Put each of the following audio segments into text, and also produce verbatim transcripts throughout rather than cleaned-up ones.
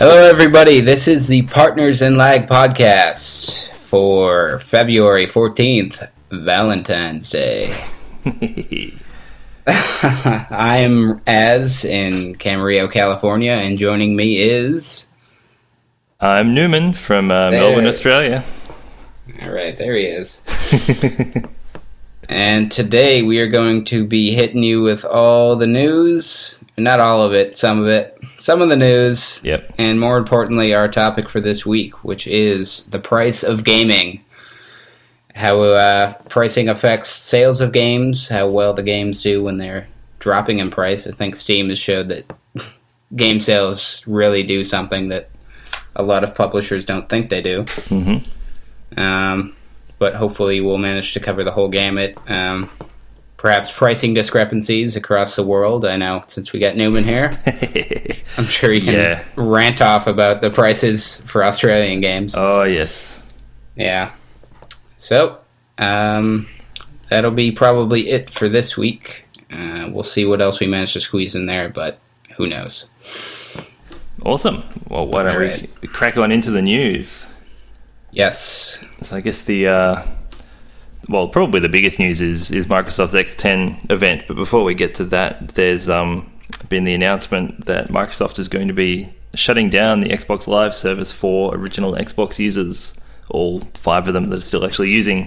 Hello, everybody. This is the Partners in Lag podcast for February fourteenth, Valentine's Day. I'm Az in Camarillo, California, and joining me is... I'm Newman from uh, Melbourne, Australia. All right, there he is. And today we are going to be hitting you with all the news. Not all of it, some of it. Some of the news. Yep. And more importantly, our topic for this week, which is the price of gaming. How uh, pricing affects sales of games, how well the games do when they're dropping in price. I think Steam has showed that game sales really do something that a lot of publishers don't think they do. Mm-hmm. Um, but hopefully we'll manage to cover the whole gamut. Um, perhaps pricing discrepancies across the world. I know, since we got Newman here, I'm sure you can yeah. rant off about the prices for Australian games. Oh, yes. Yeah. So, um, that'll be probably it for this week. Uh, we'll see what else we manage to squeeze in there, but who knows. Awesome. Well, why don't All we right. crack on into the news? Yes. So I guess the, uh, well, probably the biggest news is, is Microsoft's X ten event. But before we get to that, there's um, been the announcement that Microsoft is going to be shutting down the Xbox Live service for original Xbox users, all five of them that are still actually using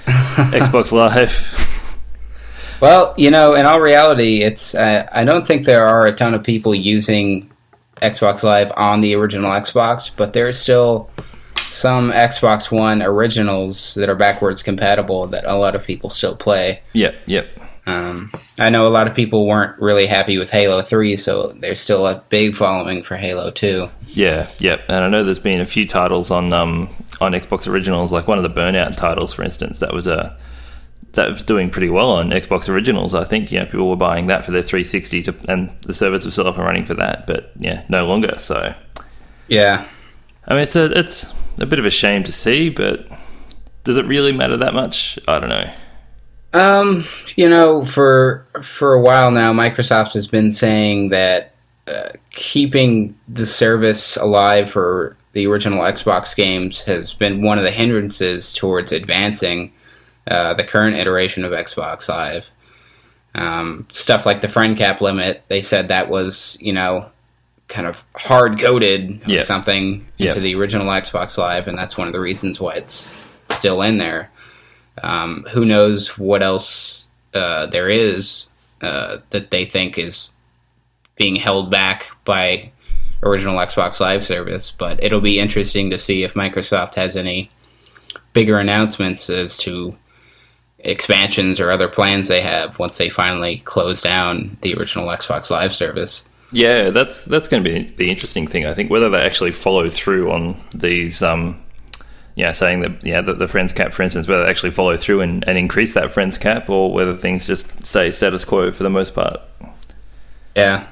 Xbox Live. Well, you know, in all reality, it's uh, I don't think there are a ton of people using Xbox Live on the original Xbox, but there's still some Xbox One originals that are backwards compatible that a lot of people still play. Yep, yep. Um, I know a lot of people weren't really happy with Halo three, so there's still a big following for Halo two. Yeah, yep. And I know there's been a few titles on um, on Xbox Originals, like one of the Burnout titles, for instance, that was a that was doing pretty well on Xbox Originals. I think, yeah, people were buying that for their three sixty, to, and the servers were still up and running for that, but yeah, no longer. So, yeah, I mean, it's a it's a bit of a shame to see, but does it really matter that much? I don't know. Um, you know, for for a while now, Microsoft has been saying that uh, keeping the service alive for the original Xbox games has been one of the hindrances towards advancing uh, the current iteration of Xbox Live. Um, stuff like the friend cap limit, they said that was, you know, kind of hard-coded or yep. something yep. into the original Xbox Live, and that's one of the reasons why it's still in there. Um, who knows what else uh, there is uh, that they think is being held back by original Xbox Live service, but it'll be interesting to see if Microsoft has any bigger announcements as to expansions or other plans they have once they finally close down the original Xbox Live service. Yeah, that's that's going to be the interesting thing, I think, whether they actually follow through on these... Um Yeah, saying that yeah, the, the friends cap, for instance, whether they actually follow through and, and increase that friends cap, or whether things just stay status quo for the most part. Yeah,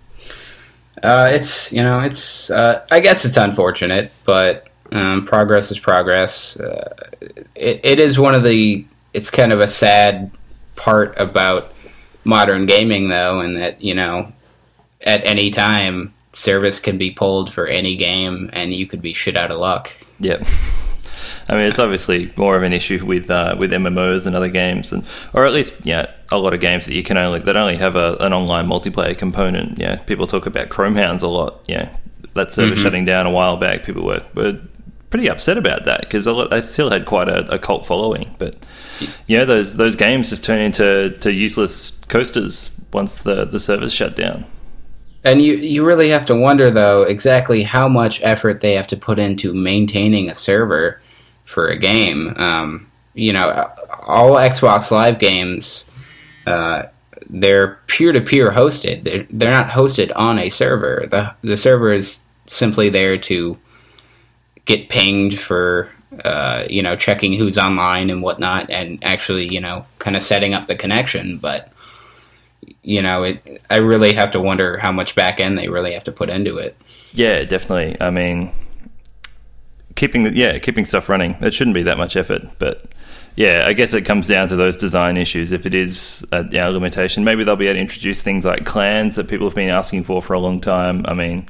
uh, it's you know it's uh, I guess it's unfortunate, but um, progress is progress. Uh, it, it is one of the it's kind of a sad part about modern gaming, though, in that you know at any time service can be pulled for any game, and you could be shit out of luck. Yep. I mean, it's obviously more of an issue with uh, with M M Os and other games, and or at least yeah, a lot of games that you can only that only have a, an online multiplayer component. Yeah, people talk about Chromehounds a lot. Yeah, that server Mm-hmm. shutting down a while back. People were, were pretty upset about that because they still had quite a, a cult following. But you know, those those games just turn into to useless coasters once the the servers shut down. And you, you really have to wonder, though, exactly how much effort they have to put into maintaining a server for a game. Um, you know, all Xbox Live games, uh, they're peer-to-peer hosted. They're, they're not hosted on a server. The, the server is simply there to get pinged for, uh, you know, checking who's online and whatnot, and actually, you know, kind of setting up the connection, but... You know, it. I really have to wonder how much back end they really have to put into it. Yeah, definitely. I mean, keeping the, yeah, keeping stuff running. It shouldn't be that much effort, but yeah, I guess it comes down to those design issues. If it is a you know, limitation, maybe they'll be able to introduce things like clans that people have been asking for for a long time. I mean,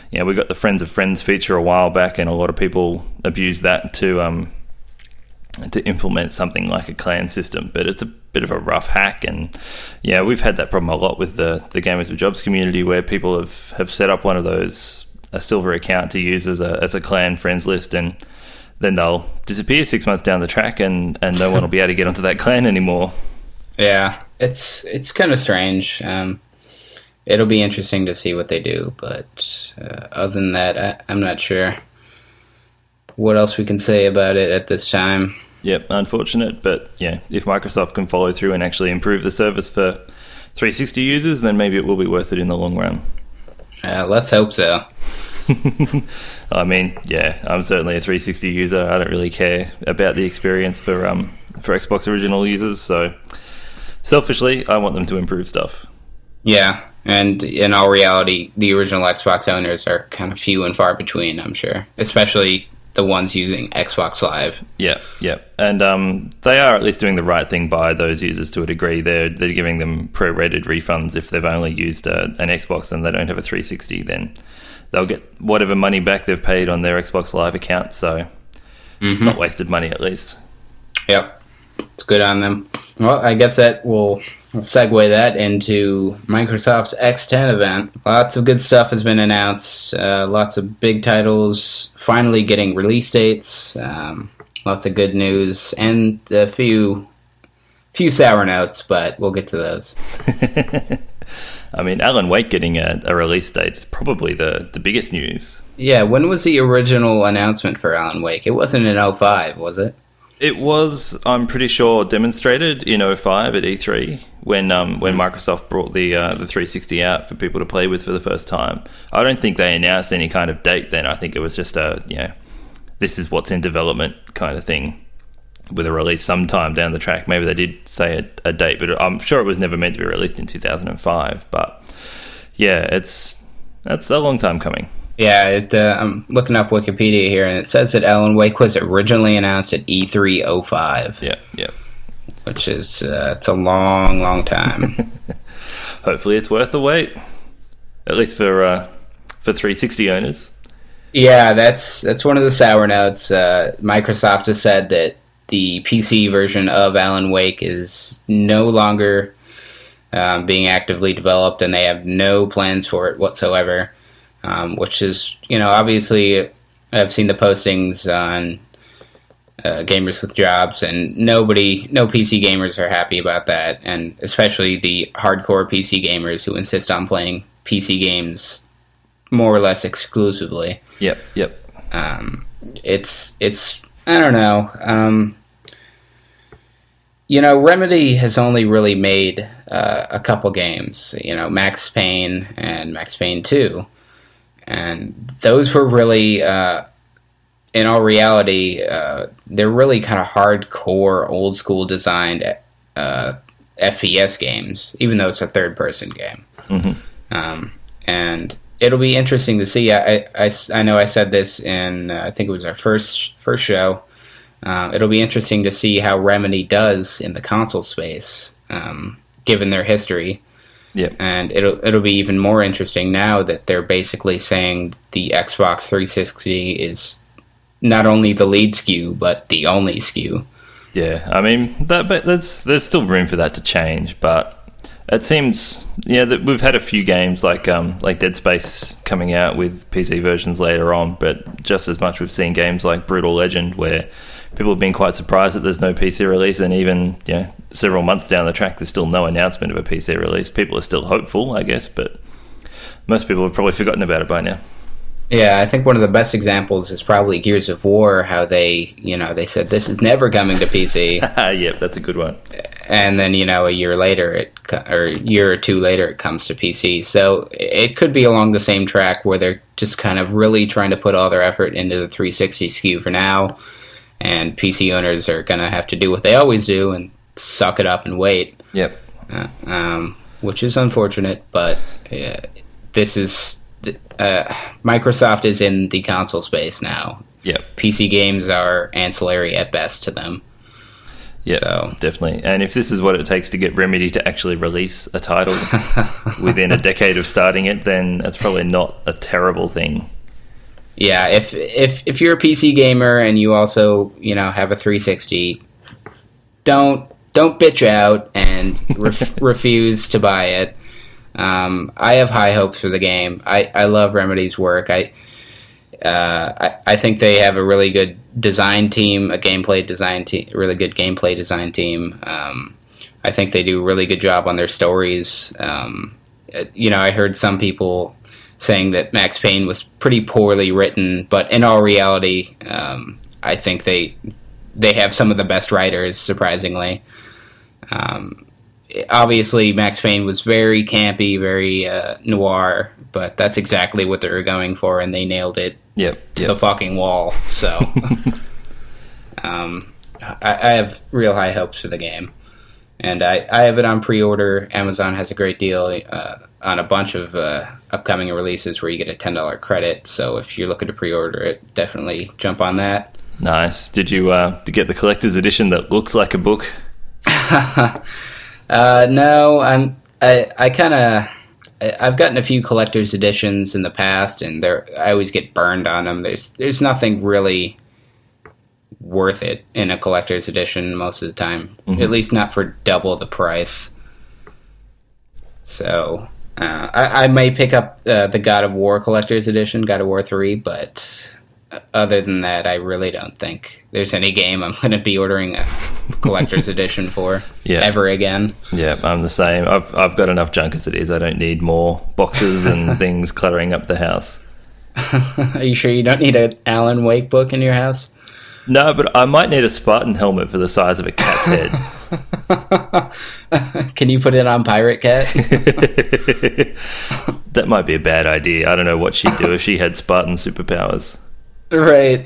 you know, we got the Friends of Friends feature a while back, and a lot of people abuse that to um, to implement something like a clan system. But it's a bit of a rough hack, and yeah, we've had that problem a lot with the the Gamers with Jobs community, where people have, have set up one of those, a silver account to use as a as a clan friends list, and then they'll disappear six months down the track, and, and no one will be able to get onto that clan anymore. Yeah, it's it's kind of strange. Um, it'll be interesting to see what they do, but uh, other than that, I, I'm not sure what else we can say about it at this time. Yep, unfortunate, but yeah, if Microsoft can follow through and actually improve the service for three sixty users, then maybe it will be worth it in the long run. Uh, let's hope so. I mean, yeah, I'm certainly a three sixty user. I don't really care about the experience for um for Xbox original users, so selfishly, I want them to improve stuff. Yeah, and in all reality, the original Xbox owners are kind of few and far between, I'm sure, especially the ones using Xbox Live. Yeah, yeah, and um, they are at least doing the right thing by those users to a degree. They're they're giving them prorated refunds if they've only used a, an Xbox and they don't have a three sixty. Then they'll get whatever money back they've paid on their Xbox Live account. So mm-hmm. It's not wasted money, at least. Yep, it's good on them. Well, I guess that will segue that into Microsoft's X ten event. Lots of good stuff has been announced. Uh, lots of big titles finally getting release dates. Um, lots of good news and a few few sour notes, but we'll get to those. I mean, Alan Wake getting a, a release date is probably the, the biggest news. Yeah, when was the original announcement for Alan Wake? It wasn't in oh five, was it? It was, I'm pretty sure, demonstrated in oh five at E three when um, when Microsoft brought the uh, the three sixty out for people to play with for the first time. I don't think they announced any kind of date then. I think it was just a, you know, this is what's in development kind of thing with a release sometime down the track. Maybe they did say a, a date, but I'm sure it was never meant to be released in two thousand five. But yeah, it's that's a long time coming. Yeah, it, uh, I'm looking up Wikipedia here, and it says that Alan Wake was originally announced at E three oh five. Yeah, yeah. Which is, uh, it's a long, long time. Hopefully it's worth the wait. At least for uh, for three sixty owners. Yeah, that's that's one of the sour notes. Uh, Microsoft has said that the P C version of Alan Wake is no longer um, being actively developed, and they have no plans for it whatsoever. Um, which is, you know, obviously I've seen the postings on uh, Gamers with Jobs, and nobody, no P C gamers are happy about that, and especially the hardcore P C gamers who insist on playing P C games more or less exclusively. Yep, yep. Um, it's, it's, I don't know. Um, you know, Remedy has only really made uh, a couple games, you know, Max Payne and Max Payne two. And those were really, uh, in all reality, uh, they're really kind of hardcore, old-school designed uh, F P S games, even though it's a third-person game. Mm-hmm. Um, and it'll be interesting to see. I, I, I know I said this in, uh, I think it was our first first show. Uh, it'll be interesting to see how Remedy does in the console space, um, given their history. Yep. And it'll it'll be even more interesting now that they're basically saying the Xbox three sixty is not only the lead S K U, but the only S K U. Yeah, I mean, that, but there's there's still room for that to change, but it seems, yeah, that we've had a few games like um like Dead Space coming out with P C versions later on, but just as much we've seen games like Brutal Legend where people have been quite surprised that there's no P C release, and even, you know, several months down the track there's still no announcement of a P C release. People are still hopeful, I guess, but most people have probably forgotten about it by now. Yeah, I think one of the best examples is probably Gears of War, how they, you know, they said this is never coming to P C. Yep, that's a good one. And then, you know, a year later, it or a year or two later, it comes to P C. So it could be along the same track where they're just kind of really trying to put all their effort into the three sixty S K U for now, and P C owners are going to have to do what they always do and suck it up and wait. Yep. Uh, um, which is unfortunate, but uh, this is... Uh, Microsoft is in the console space now. Yep. P C games are ancillary at best to them. Yeah, so. definitely. And if this is what it takes to get Remedy to actually release a title within a decade of starting it, then that's probably not a terrible thing. Yeah, if if if you're a P C gamer and you also, you know, have a three sixty, don't don't bitch out and ref- refuse to buy it. Um, I have high hopes for the game. I, I love Remedy's work. I, uh, I I think they have a really good design team, a gameplay design team, really good gameplay design team. Um, I think they do a really good job on their stories. Um, you know, I heard some people saying that Max Payne was pretty poorly written, but in all reality, um, I think they they have some of the best writers, surprisingly. Um, obviously, Max Payne was very campy, very uh, noir, but that's exactly what they were going for, and they nailed it yep, to yep. the fucking wall. So, um, I, I have real high hopes for the game. And I, I have it on pre-order. Amazon has a great deal uh, on a bunch of uh, upcoming releases where you get a ten dollars credit. So if you're looking to pre-order it, definitely jump on that. Nice. Did you uh, to get the collector's edition that looks like a book? uh, no, I'm. I I kind of. I've gotten a few collector's editions in the past, and they're. I always get burned on them. There's there's nothing really worth it in a collector's edition most of the time, mm-hmm. at least not for double the price. So uh, I, I may pick up uh, the God of War collector's edition, God of War three, but other than that, I really don't think there's any game I'm going to be ordering a collector's edition for yeah. ever again. Yeah, I'm the same. I've I've got enough junk as it is. I don't need more boxes and things cluttering up the house. Are you sure you don't need an Alan Wake book in your house? No, but I might need a Spartan helmet for the size of a cat's head. Can you put it on Pirate Cat? That might be a bad idea. I don't know what she'd do if she had Spartan superpowers. Right.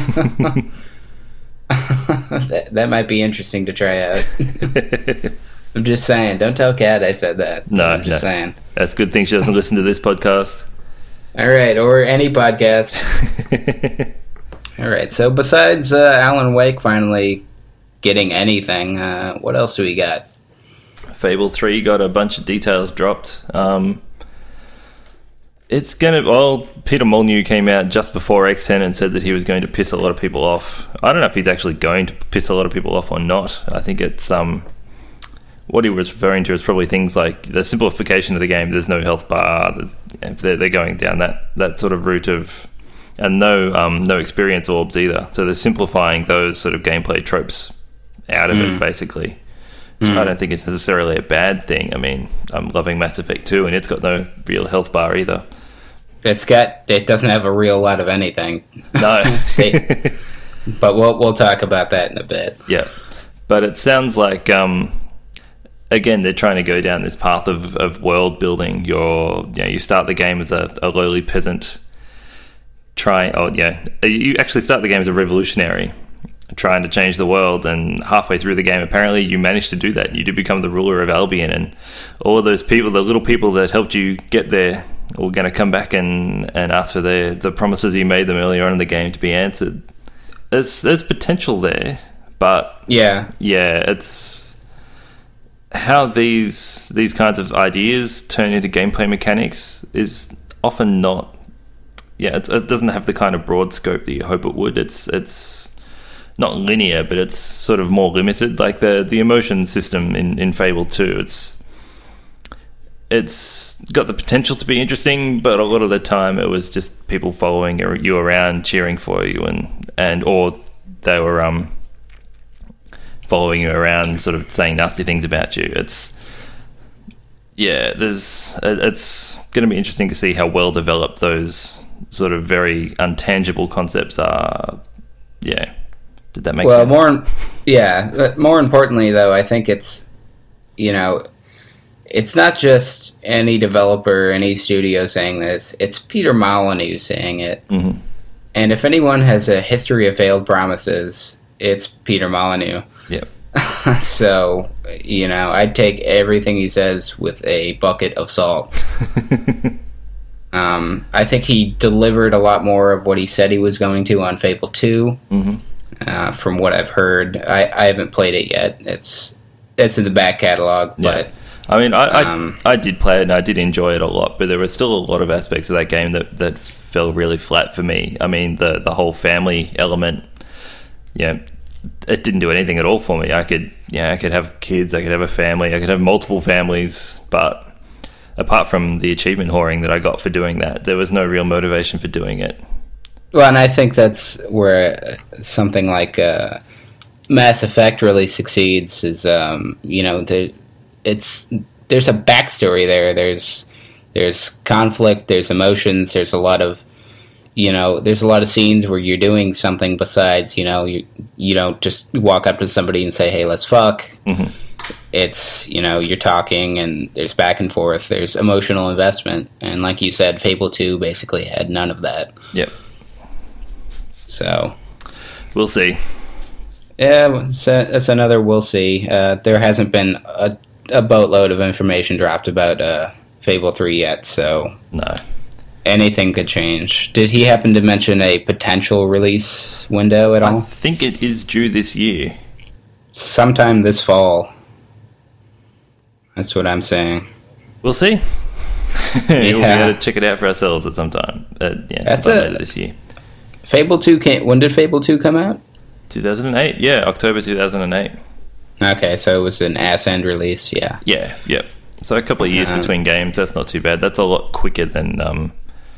that, that might be interesting to try out. I'm just saying. Don't tell Cat I said that. No, I'm just no. saying. That's a good thing she doesn't listen to this podcast. All right, or any podcast. All right, so besides uh, Alan Wake finally getting anything, uh, what else do we got? Fable three got a bunch of details dropped. Um, it's going to... Well, Peter Molyneux came out just before X ten and said that he was going to piss a lot of people off. I don't know if he's actually going to piss a lot of people off or not. I think it's... Um, what he was referring to is probably things like the simplification of the game. There's no health bar. They're, they're going down that, that sort of route of... And no um, no experience orbs either. So they're simplifying those sort of gameplay tropes out of mm. it, basically. Mm. I don't think it's necessarily a bad thing. I mean, I'm loving Mass Effect two, and it's got no real health bar either. It's got... It doesn't have a real lot of anything. No. they, but we'll we'll talk about that in a bit. Yeah. But it sounds like... Um, again, they're trying to go down this path of, of world building. You're, you know, you start the game as a, a lowly peasant... Trying, oh yeah, you actually start the game as a revolutionary, trying to change the world, and halfway through the game, apparently you managed to do that. You did become the ruler of Albion, and all of those people, the little people that helped you get there, are going to come back and, and ask for the the promises you made them earlier on in the game to be answered. There's there's potential there, but yeah, yeah, it's how these these kinds of ideas turn into gameplay mechanics is often not. Yeah, it's, it doesn't have the kind of broad scope that you hope it would. It's it's not linear, but it's sort of more limited. Like the the emotion system in, in Fable two, it's it's got the potential to be interesting, but a lot of the time it was just people following you around, cheering for you, and and or they were um following you around, sort of saying nasty things about you. It's yeah, there's it's going to be interesting to see how well developed those sort of very untangible concepts are. Yeah, did that make well, sense? Well, more, yeah. More importantly, though, I think it's, you know, it's not just any developer, any studio saying this. It's Peter Molyneux saying it. Mm-hmm. And if anyone has a history of failed promises, it's Peter Molyneux. Yep. So, you know, I'd take everything he says with a bucket of salt. Um, I think he delivered a lot more of what he said he was going to on Fable two. Mm-hmm. Uh, from what I've heard, I, I haven't played it yet. It's it's in the back catalog, but yeah. I mean, I, um, I I did play it and I did enjoy it a lot, but there were still a lot of aspects of that game that, that fell really flat for me. I mean, the the whole family element, yeah, it didn't do anything at all for me. I could, yeah, I could have kids, I could have a family, I could have multiple families, but apart from the achievement whoring that I got for doing that, there was no real motivation for doing it. Well, and I think that's where something like uh, Mass Effect really succeeds. Is um, you know, there, it's there's a backstory there. There's there's conflict. There's emotions. There's a lot of you know. There's a lot of scenes where you're doing something besides you know you you don't just walk up to somebody and say, "Hey, let's fuck." Mm-hmm. It's you know you're talking and there's back and forth. There's emotional investment, and like you said, Fable two basically had none of that. Yep. So, we'll see. Yeah, it's, a, it's another we'll see. Uh, there hasn't been a, a boatload of information dropped about uh, Fable three yet, so no, anything could change. Did he happen to mention a potential release window at all? I think it is due this year. Sometime this fall. That's what I'm saying. We'll see. We'll be Yeah. able to check it out for ourselves at some time. Uh, yeah, That's sometime a- later this year. Fable two came... When did Fable two come out? two thousand eight? Yeah, October two thousand eight. Okay, so it was an ass-end release, yeah. Yeah, yep. So a couple of years Um, between games, that's not too bad. That's a lot quicker than um,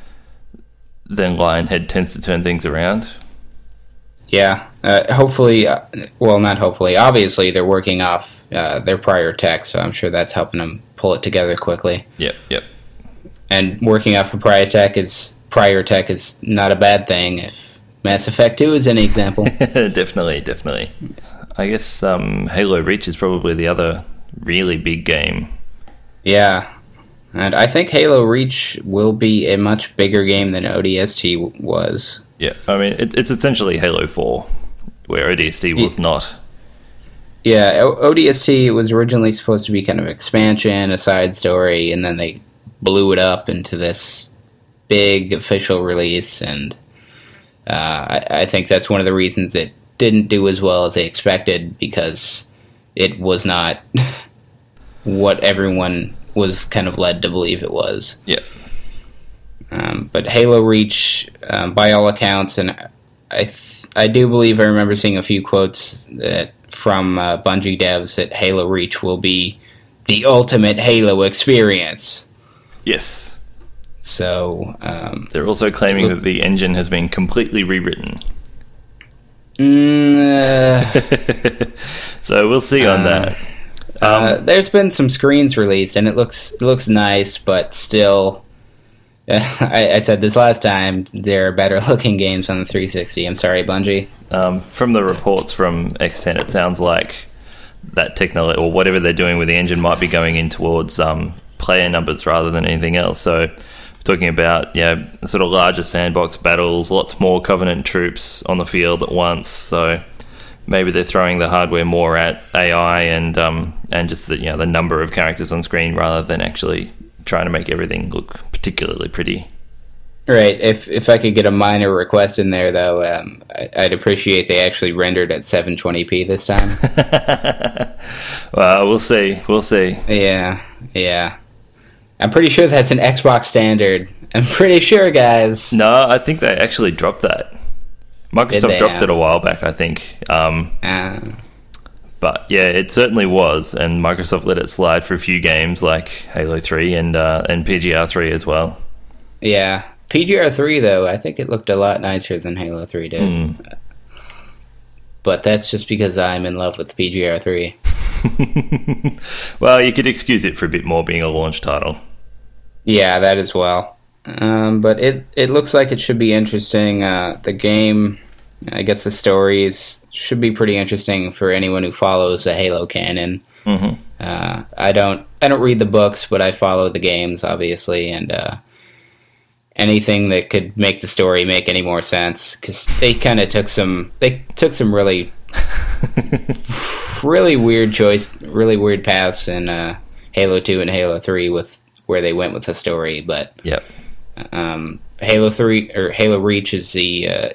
than Lionhead tends to turn things around. Yeah, uh, hopefully, uh, well, not hopefully, obviously they're working off uh, their prior tech, so I'm sure that's helping them pull it together quickly. Yep, yep. And working off of prior tech is prior tech is not a bad thing if Mass Effect two is any example. Definitely, definitely. I guess um, Halo Reach is probably the other really big game. Yeah, and I think Halo Reach will be a much bigger game than O D S T w- was. Yeah, I mean, it, it's essentially Halo four, where O D S T was not. Yeah, o- O D S T was originally supposed to be kind of expansion, a side story, and then they blew it up into this big official release, and uh, I, I think that's one of the reasons it didn't do as well as they expected, because it was not what everyone was kind of led to believe it was. Yeah. Um, but Halo Reach, um, by all accounts, and I th- I do believe I remember seeing a few quotes that from uh, Bungie devs that Halo Reach will be the ultimate Halo experience. Yes. So um, They're also claiming that the engine has been completely rewritten. mm, uh, So we'll see on Uh, that. Um, uh, there's been some screens released, and it looks it looks nice, but still. I, I said this last time, there are better looking games on the three sixty. I'm sorry, Bungie. Um, from the reports from X ten, it sounds like that technology, or whatever they're doing with the engine, might be going in towards um, player numbers rather than anything else. So we're talking about yeah, sort of larger sandbox battles, lots more Covenant troops on the field at once. So maybe they're throwing the hardware more at A I and um, and just the you know the number of characters on screen rather than actually trying to make everything look particularly pretty. Right. If if I could get a minor request in there, though, um, I, I'd appreciate they actually rendered at seven twenty p this time. Well, we'll see. We'll see. Yeah, yeah. I'm pretty sure that's an Xbox standard. I'm pretty sure, guys. No, I think they actually dropped that. Microsoft they? dropped it a while back, I think. Um, Uh, but yeah, it certainly was, and Microsoft let it slide for a few games like Halo three and uh, and P G R three as well. yeah. P G R three, though, I think it looked a lot nicer than Halo three did. Mm. But that's just because I'm in love with P G R three. Well, you could excuse it for a bit more being a launch title. Yeah, that as well. Um, but it, it looks like it should be interesting. Uh, the game, I guess the stories should be pretty interesting for anyone who follows the Halo canon. Mm-hmm. Uh, I don't I don't read the books, but I follow the games, obviously, and uh, anything that could make the story make any more sense, because they kind of took some they took some really really weird choice, really weird paths in uh, Halo two and Halo three with where they went with the story, but Yep. um, Halo three or Halo Reach is the uh,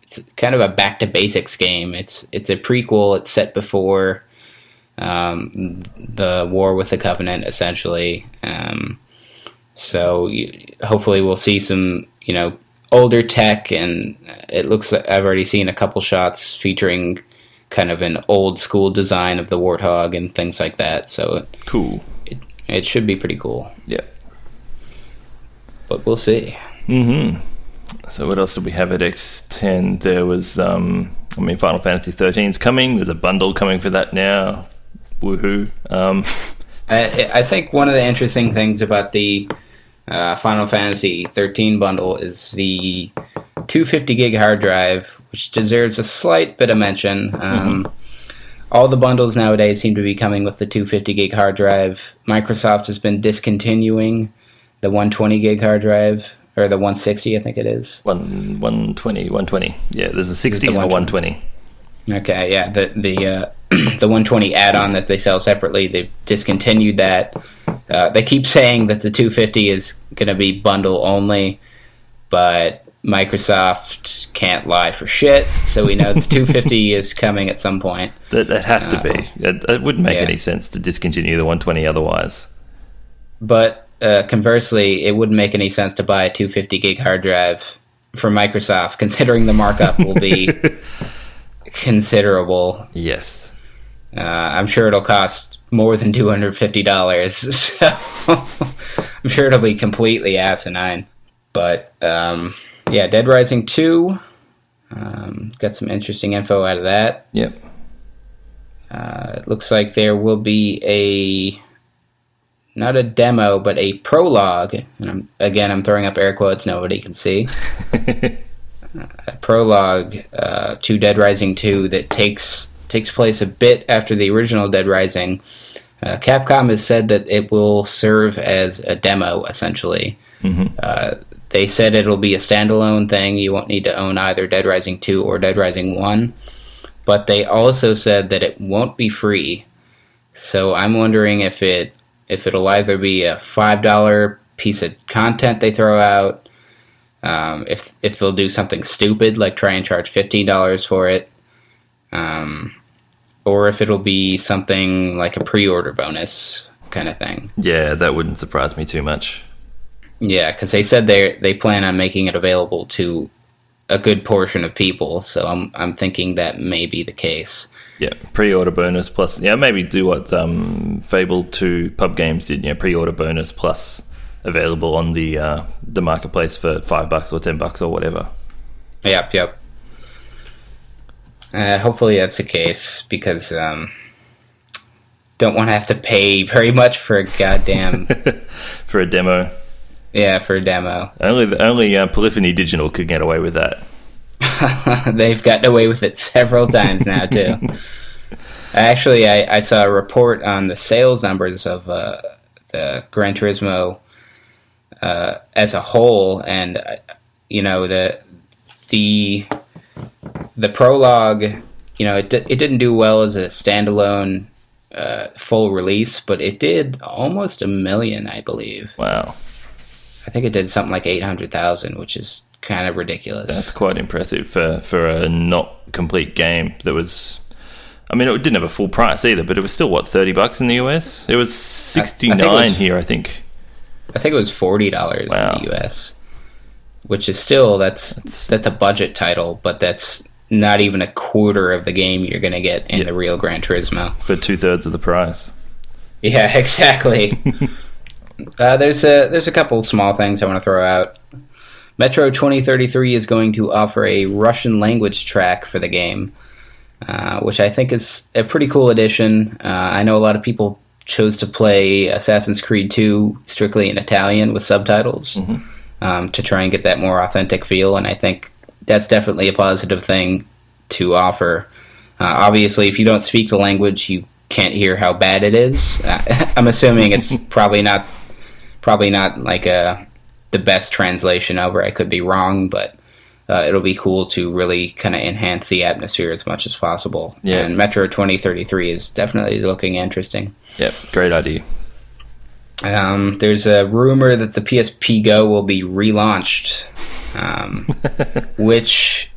it's kind of a back to basics game. It's it's a prequel. It's set before um, the war with the Covenant, essentially. Um, so you, hopefully we'll see some, you know, older tech, and it looks like I've already seen a couple shots featuring kind of an old school design of the Warthog and things like that. So cool. It, it should be pretty cool. Yeah. But we'll see. Mm-hmm. So what else did we have at X ten? There was, um, I mean, Final Fantasy thirteen is coming. There's a bundle coming for that now. Woohoo. Um. I, I think one of the interesting things about the uh, Final Fantasy thirteen bundle is the two hundred fifty gig hard drive, which deserves a slight bit of mention. Um, mm-hmm. All the bundles nowadays seem to be coming with the two hundred fifty gig hard drive. Microsoft has been discontinuing the one hundred twenty gig hard drive, or the one hundred sixty, I think it is. One, one twenty, one twenty. Yeah, there's a sixty and a one twenty. Okay, yeah, the the uh, the one twenty add-on that they sell separately, they've discontinued that. Uh, they keep saying that the two hundred fifty is going to be bundle only, but Microsoft can't lie for shit, so we know the two hundred fifty is coming at some point. That, that has to uh, be. It, it wouldn't make yeah. any sense to discontinue the one twenty otherwise. But uh, conversely, it wouldn't make any sense to buy a two hundred fifty gig hard drive from Microsoft, considering the markup will be considerable. Yes. Uh, I'm sure it'll cost more than two hundred fifty dollars, so I'm sure it'll be completely asinine. But, um, yeah, Dead Rising two, um, got some interesting info out of that. Yep. Uh, it looks like there will be a, not a demo, but a prologue, and I'm, again, I'm throwing up air quotes nobody can see. A prologue uh, to Dead Rising two that takes takes place a bit after the original Dead Rising. Uh, Capcom has said that it will serve as a demo, essentially. Mm-hmm. Uh, they said it'll be a standalone thing. You won't need to own either Dead Rising two or Dead Rising one. But they also said that it won't be free. So I'm wondering if it if it'll either be a five dollar piece of content they throw out, um, if if they'll do something stupid like try and charge fifteen dollars for it, um, or if it'll be something like a pre-order bonus kind of thing. Yeah, that wouldn't surprise me too much. Yeah, because they said they they plan on making it available to a good portion of people, so I'm I'm thinking that may be the case. Yeah, pre-order bonus plus, yeah, maybe do what um, Fable two Pub Games did. Yeah, pre-order bonus plus available on the uh, the marketplace for five bucks or ten bucks or whatever. Yep, yep. Uh, hopefully that's the case, because um, don't want to have to pay very much for a goddamn for a demo. Yeah, for a demo. Only the, only uh, Polyphony Digital could get away with that. They've gotten away with it several times now too. Actually, I, I saw a report on the sales numbers of uh, the Gran Turismo uh, as a whole, and uh, you know the the the prologue. You know, it it didn't do well as a standalone uh, full release, but it did almost a million, I believe. Wow. I think it did something like eight hundred thousand, which is kind of ridiculous. That's quite impressive for, for a not complete game that was... I mean, it didn't have a full price either, but it was still, what, thirty bucks in the U S? It was sixty-nine I, I was, here, I think. I think it was forty dollars wow. in the U S, which is still, that's, that's that's a budget title, but that's not even a quarter of the game you're going to get in yep. the real Gran Turismo. For two-thirds of the price. Yeah, exactly. Uh, there's a there's a couple small things I want to throw out. Metro twenty thirty-three is going to offer a Russian language track for the game, uh, which I think is a pretty cool addition. Uh, I know a lot of people chose to play Assassin's Creed two strictly in Italian with subtitles mm-hmm. um, to try and get that more authentic feel, and I think that's definitely a positive thing to offer. Uh, obviously, if you don't speak the language, you can't hear how bad it is. Uh, I'm assuming it's probably not... Probably not like a, the best translation over. I could be wrong, but uh, it'll be cool to really kind of enhance the atmosphere as much as possible. Yeah. And Metro twenty thirty-three is definitely looking interesting. Yep, great idea. Um, there's a rumor that the P S P Go will be relaunched, um, which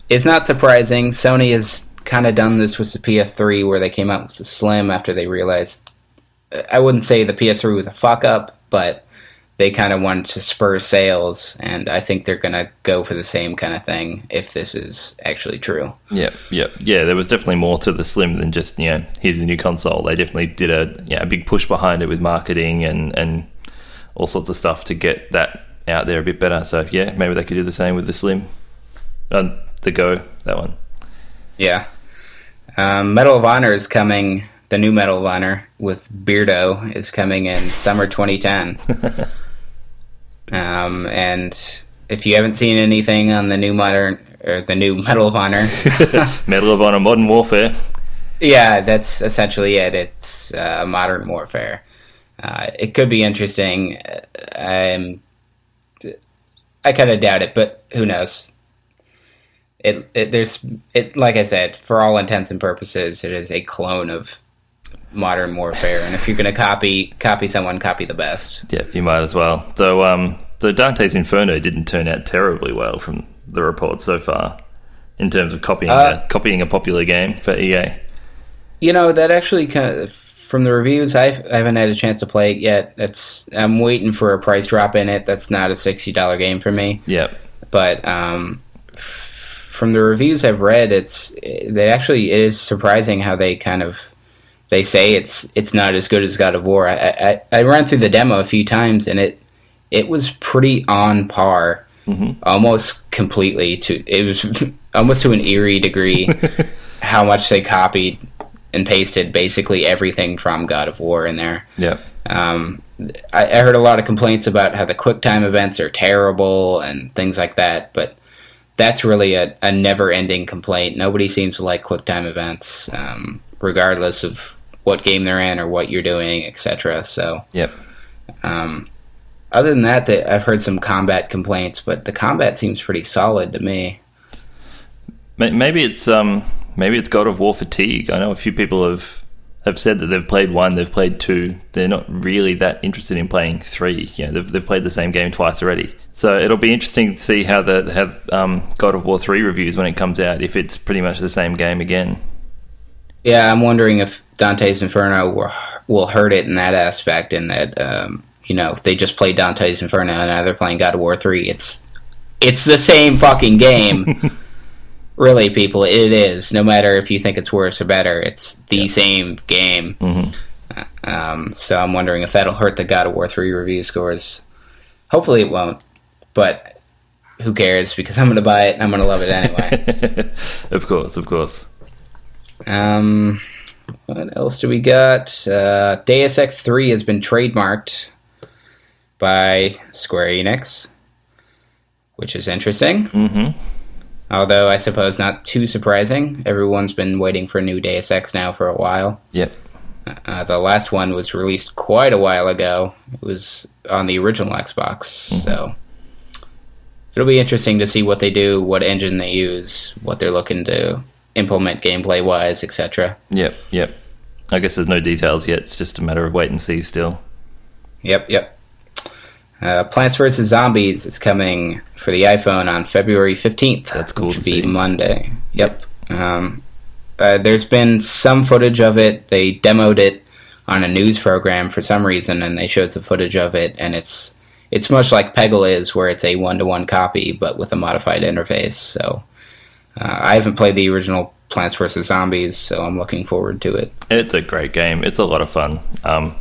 it's not surprising. Sony has kind of done this with the P S three, where they came out with the Slim after they realized, I wouldn't say the P S three was a fuck up, but they kind of wanted to spur sales, and I think they're going to go for the same kind of thing if this is actually true. Yeah, yeah, yeah. There was definitely more to the Slim than just, you know, here's a new console. They definitely did a yeah a big push behind it with marketing and, and all sorts of stuff to get that out there a bit better. So yeah, maybe they could do the same with the Slim, uh, the Go, that one. Yeah. Um, Medal of Honor is coming. The new Medal of Honor with Beardo is coming in summer twenty ten. Um, and if you haven't seen anything on the new modern or the new Medal of Honor, Medal of Honor Modern Warfare, yeah, that's essentially it. It's uh, Modern Warfare. Uh, it could be interesting. I'm, I kind of doubt it, but who knows? It, it there's it like I said, for all intents and purposes, it is a clone of Modern Warfare, and if you're going to copy copy someone, copy the best. Yeah, you might as well. So, um, so Dante's Inferno didn't turn out terribly well from the reports so far, in terms of copying uh, a, copying a popular game for E A. You know, that actually kind of, from the reviews, I've, I haven't had a chance to play it yet. It's I'm waiting for a price drop in it. That's not a sixty dollar game for me. Yeah, but um, f- from the reviews I've read, it's they actually it is surprising how they kind of. They say it's it's not as good as God of War. I, I I ran through the demo a few times, and it it was pretty on par, mm-hmm. almost completely to it was almost to an eerie degree how much they copied and pasted basically everything from God of War in there. Yeah. Um, I, I heard a lot of complaints about how the QuickTime events are terrible and things like that, but that's really a, a never-ending complaint. Nobody seems to like QuickTime events, um, regardless of what game they're in or what you're doing, et cetera. So, yep. Um, other than that, the, I've heard some combat complaints, but the combat seems pretty solid to me. Maybe it's um, maybe it's God of War fatigue. I know a few people have have said that they've played one, they've played two. They're not really that interested in playing three. You know, they've they've played the same game twice already. So it'll be interesting to see how the how um, God of War three reviews when it comes out. If it's pretty much the same game again. Yeah, I'm wondering if Dante's Inferno will, will hurt it in that aspect, in that, um, you know, they just played Dante's Inferno and now they're playing God of War three. It's it's the same fucking game. Really, people, it is. No matter if you think it's worse or better, it's the yeah. same game. Mm-hmm. Um, so I'm wondering if that'll hurt the God of War three review scores. Hopefully it won't, but who cares, because I'm going to buy it and I'm going to love it anyway. Of course, of course. Um, what else do we got? Uh, Deus Ex three has been trademarked by Square Enix, which is interesting. Mm-hmm. Although I suppose not too surprising. Everyone's been waiting for a new Deus Ex now for a while. Yep. Uh, the last one was released quite a while ago. It was on the original Xbox, mm-hmm. so it'll be interesting to see what they do, what engine they use, what they're looking to implement gameplay-wise, et cetera. Yep, yep. I guess there's no details yet. It's just a matter of wait and see still. Yep, yep. Uh, Plants versus. Zombies is coming for the iPhone on February fifteenth. That's cool which to will be see. Monday. Yep. Um, uh, there's been some footage of it. They demoed it on a news program for some reason, and they showed some footage of it, and it's it's much like Peggle is, where it's a one-to-one copy, but with a modified interface. So uh, I haven't played the original Plants versus. Zombies, so I'm looking forward to it. It's a great game. It's a lot of fun. Um,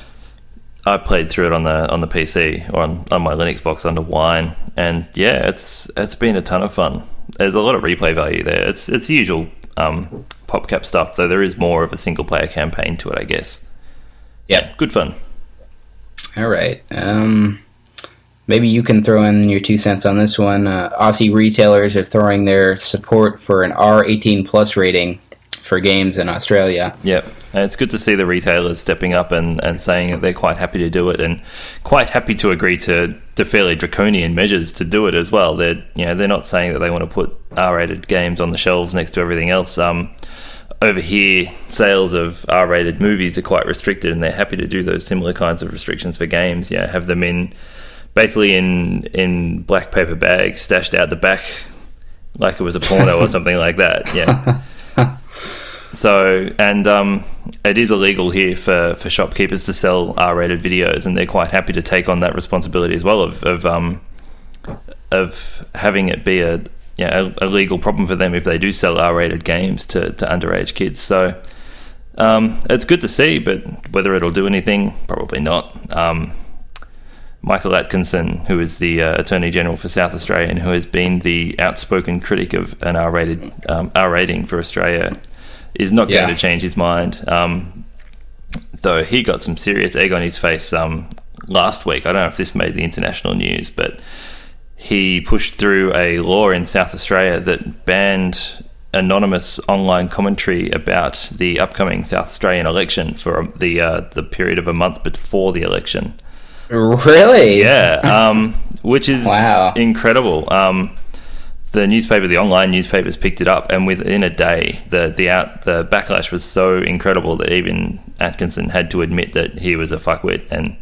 I played through it on the on the P C or on, on my Linux box under Wine, and yeah, it's it's been a ton of fun. There's a lot of replay value there. It's it's the usual um, PopCap stuff, though there is more of a single player campaign to it, I guess. Yeah, good fun. All right. Um, maybe you can throw in your two cents on this one. Uh, Aussie retailers are throwing their support for an R eighteen plus rating for games in Australia. Yep. And it's good to see the retailers stepping up and, and saying that they're quite happy to do it, and quite happy to agree to, to fairly draconian measures to do it as well. They're you know they're not saying that they want to put R-rated games on the shelves next to everything else. Um, over here, sales of R-rated movies are quite restricted, and they're happy to do those similar kinds of restrictions for games. Yeah, have them in basically in in black paper bags stashed out the back like it was a porno or something like that. Yeah. So, and um, it is illegal here for, for shopkeepers to sell R-rated videos, and they're quite happy to take on that responsibility as well of of, um, of having it be a, yeah, a, a legal problem for them if they do sell R-rated games to, to underage kids. So um, it's good to see, but whether it'll do anything, probably not. Um, Michael Atkinson, who is the uh, Attorney General for South Australia and who has been the outspoken critic of an R-rated um, R rating for Australia, is not yeah. going to change his mind. Um, though he got some serious egg on his face um, last week. I don't know if this made the international news, but he pushed through a law in South Australia that banned anonymous online commentary about the upcoming South Australian election for the uh, the period of a month before the election. Really? Yeah, um, which is wow. incredible. Um, the newspaper, the online newspapers, picked it up, and within a day, the the out the backlash was so incredible that even Atkinson had to admit that he was a fuckwit, and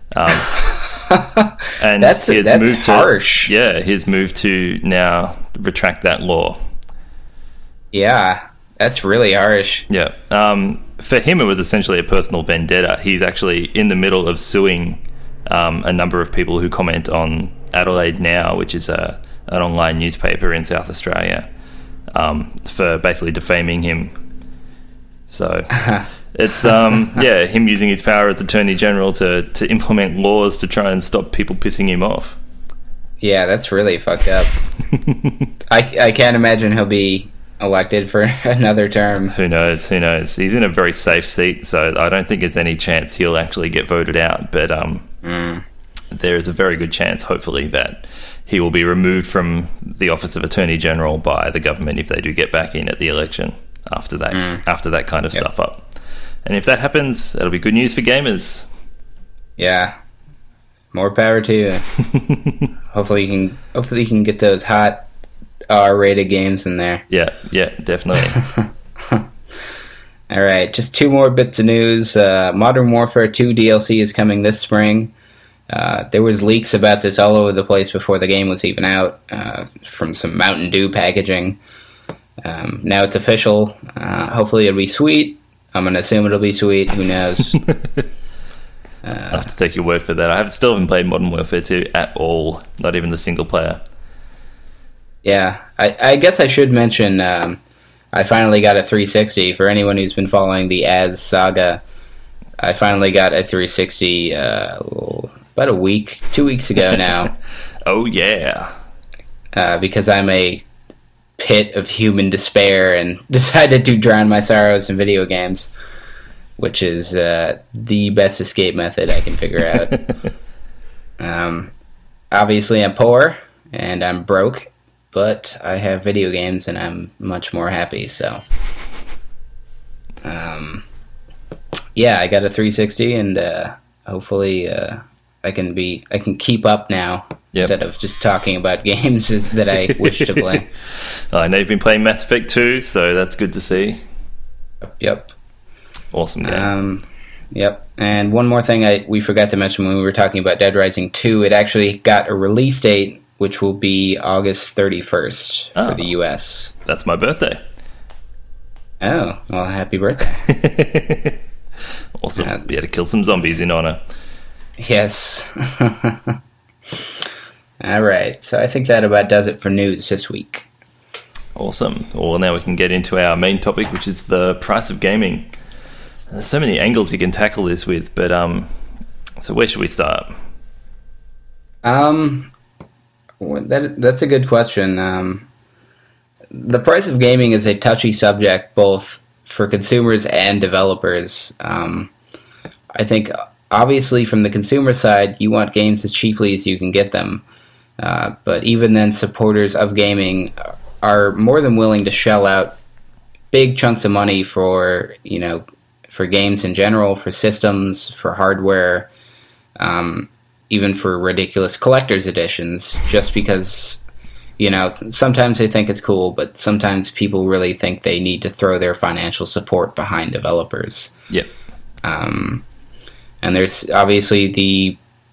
um, and that's his that's move harsh. To, yeah, his move to now retract that law. Yeah, that's really harsh. Yeah, um, for him, it was essentially a personal vendetta. He's actually in the middle of suing um, a number of people who comment on Adelaide Now, which is a an online newspaper in South Australia, um, for basically defaming him. So it's um, yeah, him using his power as Attorney General to to implement laws to try and stop people pissing him off. Yeah, that's really fucked up. I, I can't imagine he'll be elected for another term. Who knows? Who knows? He's in a very safe seat, so I don't think there's any chance he'll actually get voted out. But um, mm. there is a very good chance, hopefully, that he will be removed from the office of Attorney General by the government if they do get back in at the election after that mm. after that kind of yep. stuff up. And if that happens, it'll be good news for gamers. Yeah. More power to you. hopefully you can hopefully you can get those hot R-rated games in there. Yeah, yeah, definitely. All right, just two more bits of news. Uh, Modern Warfare two D L C is coming this spring. Uh, there was leaks about this all over the place before the game was even out, uh, from some Mountain Dew packaging. Um, now it's official. Uh, hopefully it'll be sweet. I'm going to assume it'll be sweet. Who knows? uh, I'll have to take your word for that. I have still haven't played Modern Warfare two at all, not even the single player. Yeah, I, I guess I should mention um, I finally got a three sixty. For anyone who's been following the Az saga, I finally got a three sixty uh, about a week, two weeks ago now. Oh, yeah. Uh, because I'm a pit of human despair and decided to drown my sorrows in video games, which is uh, the best escape method I can figure out. um, obviously, I'm poor and I'm broke, but I have video games and I'm much more happy, so... Um, yeah, I got a three sixty, and uh, hopefully uh, I can be I can keep up now, yep. instead of just talking about games that I wish to play. I know you've been playing Mass Effect two, so that's good to see. Yep. Awesome game. Um, yep. And one more thing I we forgot to mention when we were talking about Dead Rising two, it actually got a release date, which will be August thirty-first oh, for the U S. That's my birthday. Oh, well, happy birthday. Awesome. Uh, Be able to kill some zombies in honor. Yes. All right. So I think that about does it for news this week. Awesome. Well, now we can get into our main topic, which is the price of gaming. There's so many angles you can tackle this with, but um, so where should we start? Um, that that's a good question. Um, the price of gaming is a touchy subject, both for consumers and developers. Um, I think, obviously, from the consumer side, you want games as cheaply as you can get them. Uh, but even then, supporters of gaming are more than willing to shell out big chunks of money for, you know, for games in general, for systems, for hardware, um, even for ridiculous collector's editions, just because, you know, sometimes they think it's cool, but sometimes people really think they need to throw their financial support behind developers. Yeah. Um, and there's obviously the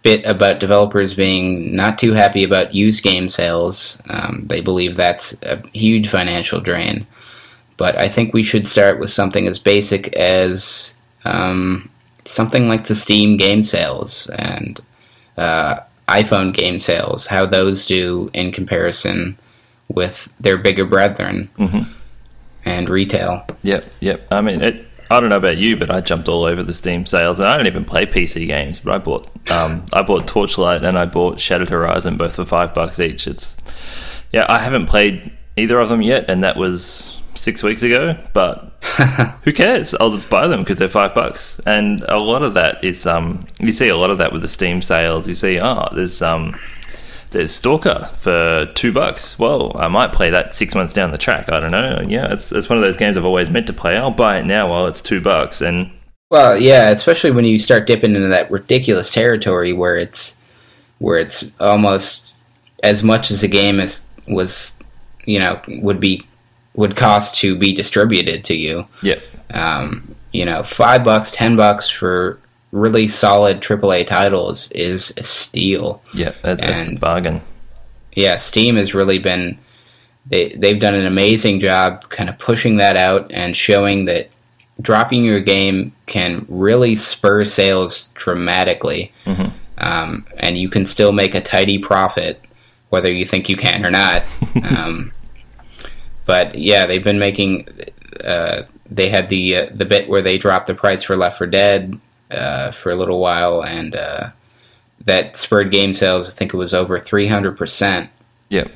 bit about developers being not too happy about used game sales. Um, they believe that's a huge financial drain. But I think we should start with something as basic as um, something like the Steam game sales and uh, iPhone game sales, how those do in comparison with their bigger brethren, mm-hmm. and retail. Yep, yep. I mean, it, I don't know about you, but I jumped all over the Steam sales, and I don't even play P C games. But I bought, um, I bought Torchlight and I bought Shattered Horizon, both for five bucks each. It's, yeah, I haven't played either of them yet, and that was six weeks ago. But who cares? I'll just buy them because they're five bucks. And a lot of that is, um, you see a lot of that with the Steam sales. You see, oh, there's um. There's Stalker for two bucks. Well, I might play that six months down the track. I don't know. Yeah, it's it's one of those games I've always meant to play. I'll buy it now while it's two bucks. And well, yeah, especially when you start dipping into that ridiculous territory where it's where it's almost as much as a game as was, you know, would be would cost to be distributed to you. Yeah. Um, you know, five bucks, ten bucks for really solid triple A titles is a steal. Yeah, that, that's and, a bargain. Yeah, Steam has really been, they, they've done an amazing job kind of pushing that out and showing that dropping your game can really spur sales dramatically. Mm-hmm. Um, and you can still make a tidy profit, whether you think you can or not. um, but yeah, they've been making, uh, they had the uh, the bit where they dropped the price for Left four Dead Uh, for a little while, and uh, that spurred game sales. I think it was over three hundred percent. Yep.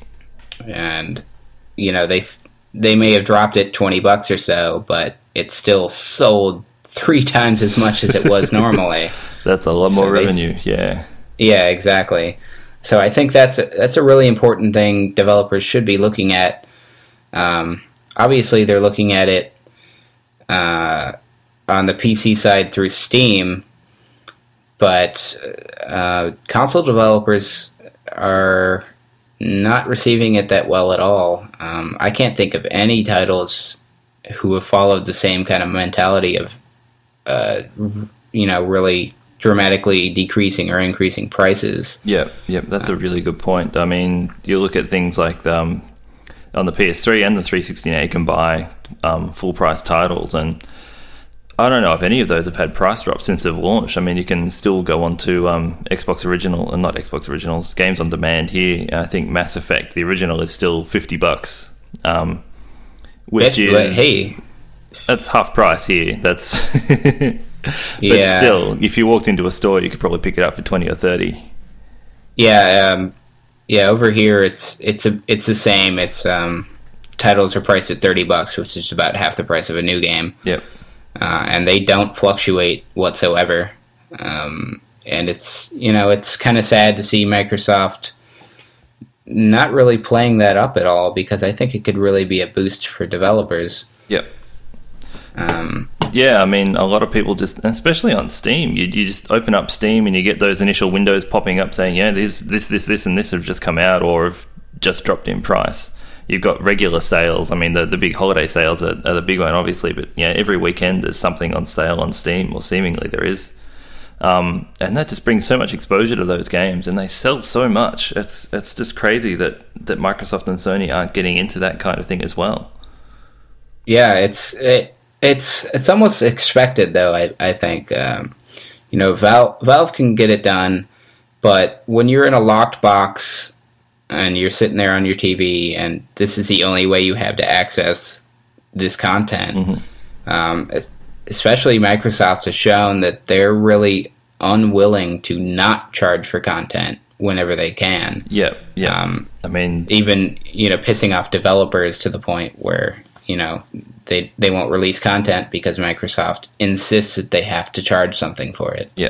And, you know, they they may have dropped it twenty bucks or so, but it still sold three times as much as it was normally. That's a lot more so revenue, they, yeah. Yeah, exactly. So I think that's a, that's a really important thing developers should be looking at. Um, obviously, they're looking at it uh, on the P C side through Steam, but uh, console developers are not receiving it that well at all. Um, I can't think of any titles who have followed the same kind of mentality of, uh, you know, really dramatically decreasing or increasing prices. Yeah, yeah, that's a really good point. I mean, you look at things like um, on the P S three and the three sixty, you can buy um, full price titles, and I don't know if any of those have had price drops since they've launched. I mean, you can still go on to um, Xbox Original, and not Xbox Originals, Games on Demand here. I think Mass Effect, the original, is still fifty bucks, um, which Bet, is but hey, that's half price here. That's but yeah. still, if you walked into a store, you could probably pick it up for twenty or thirty. Yeah, um, yeah. Over here, it's it's a it's the same. It's um, titles are priced at thirty bucks, which is about half the price of a new game. Yep. Uh, and they don't fluctuate whatsoever. Um, and it's, you know, it's kind of sad to see Microsoft not really playing that up at all, because I think it could really be a boost for developers. Yep. Um, yeah, I mean, a lot of people just, especially on Steam, you you just open up Steam and you get those initial windows popping up saying, yeah, this, this, this, this, and this have just come out or have just dropped in price. You've got regular sales. I mean, the the big holiday sales are, are the big one, obviously. But yeah, every weekend there's something on sale on Steam, or seemingly there is, um, and that just brings so much exposure to those games, and they sell so much. It's it's just crazy that, that Microsoft and Sony aren't getting into that kind of thing as well. Yeah, it's it, it's it's almost expected, though. I I think um, you know Valve Valve can get it done, but when you're in a locked box and you're sitting there on your T V, and this is the only way you have to access this content. Mm-hmm. Um, especially Microsoft has shown that they're really unwilling to not charge for content whenever they can. Yeah, yeah. Um, I mean, even, you know, pissing off developers to the point where, you know, they they won't release content because Microsoft insists that they have to charge something for it. Yeah.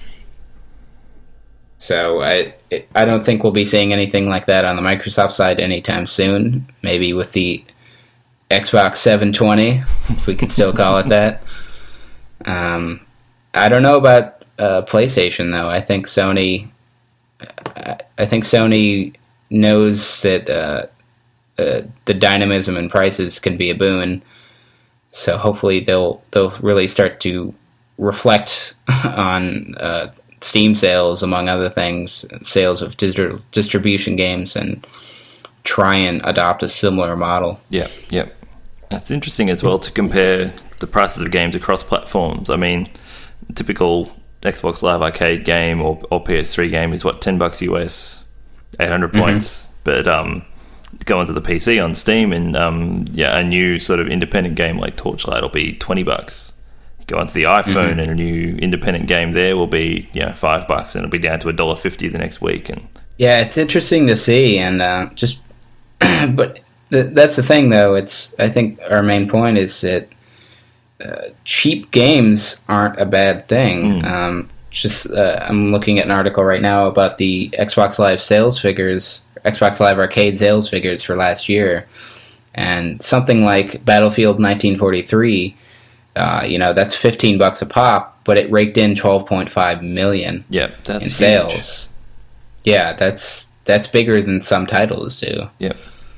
So I I don't think we'll be seeing anything like that on the Microsoft side anytime soon. Maybe with the Xbox seven twenty, if we can still call it that. Um, I don't know about uh, PlayStation though. I think Sony. I think Sony knows that uh, uh, the dynamism in prices can be a boon. So hopefully they'll they'll really start to reflect on. Uh, Steam sales, among other things, sales of digital distribution games, and try and adopt a similar model. Yeah, yeah. It's interesting as well to compare the prices of games across platforms. I mean, typical Xbox Live Arcade game or, or P S three game is what, ten bucks U S, eight hundred mm-hmm. points. But um, go onto the P C on Steam, and um, yeah, a new sort of independent game like Torchlight will be twenty bucks. Go onto the iPhone, mm-hmm. and a new independent game there will be, you know, five bucks, and it'll be down to a dollar fifty the next week. And yeah, it's interesting to see, and uh, just, but th- that's the thing, though. It's I think our main point is that uh, cheap games aren't a bad thing. Mm. Um, just uh, I'm looking at an article right now about the Xbox Live sales figures, Xbox Live Arcade sales figures for last year, and something like Battlefield nineteen forty-three. Uh, you know, that's fifteen bucks a pop, but it raked in twelve point five million. Yeah, that's in huge. Sales. Yeah, that's that's bigger than some titles do. Yep.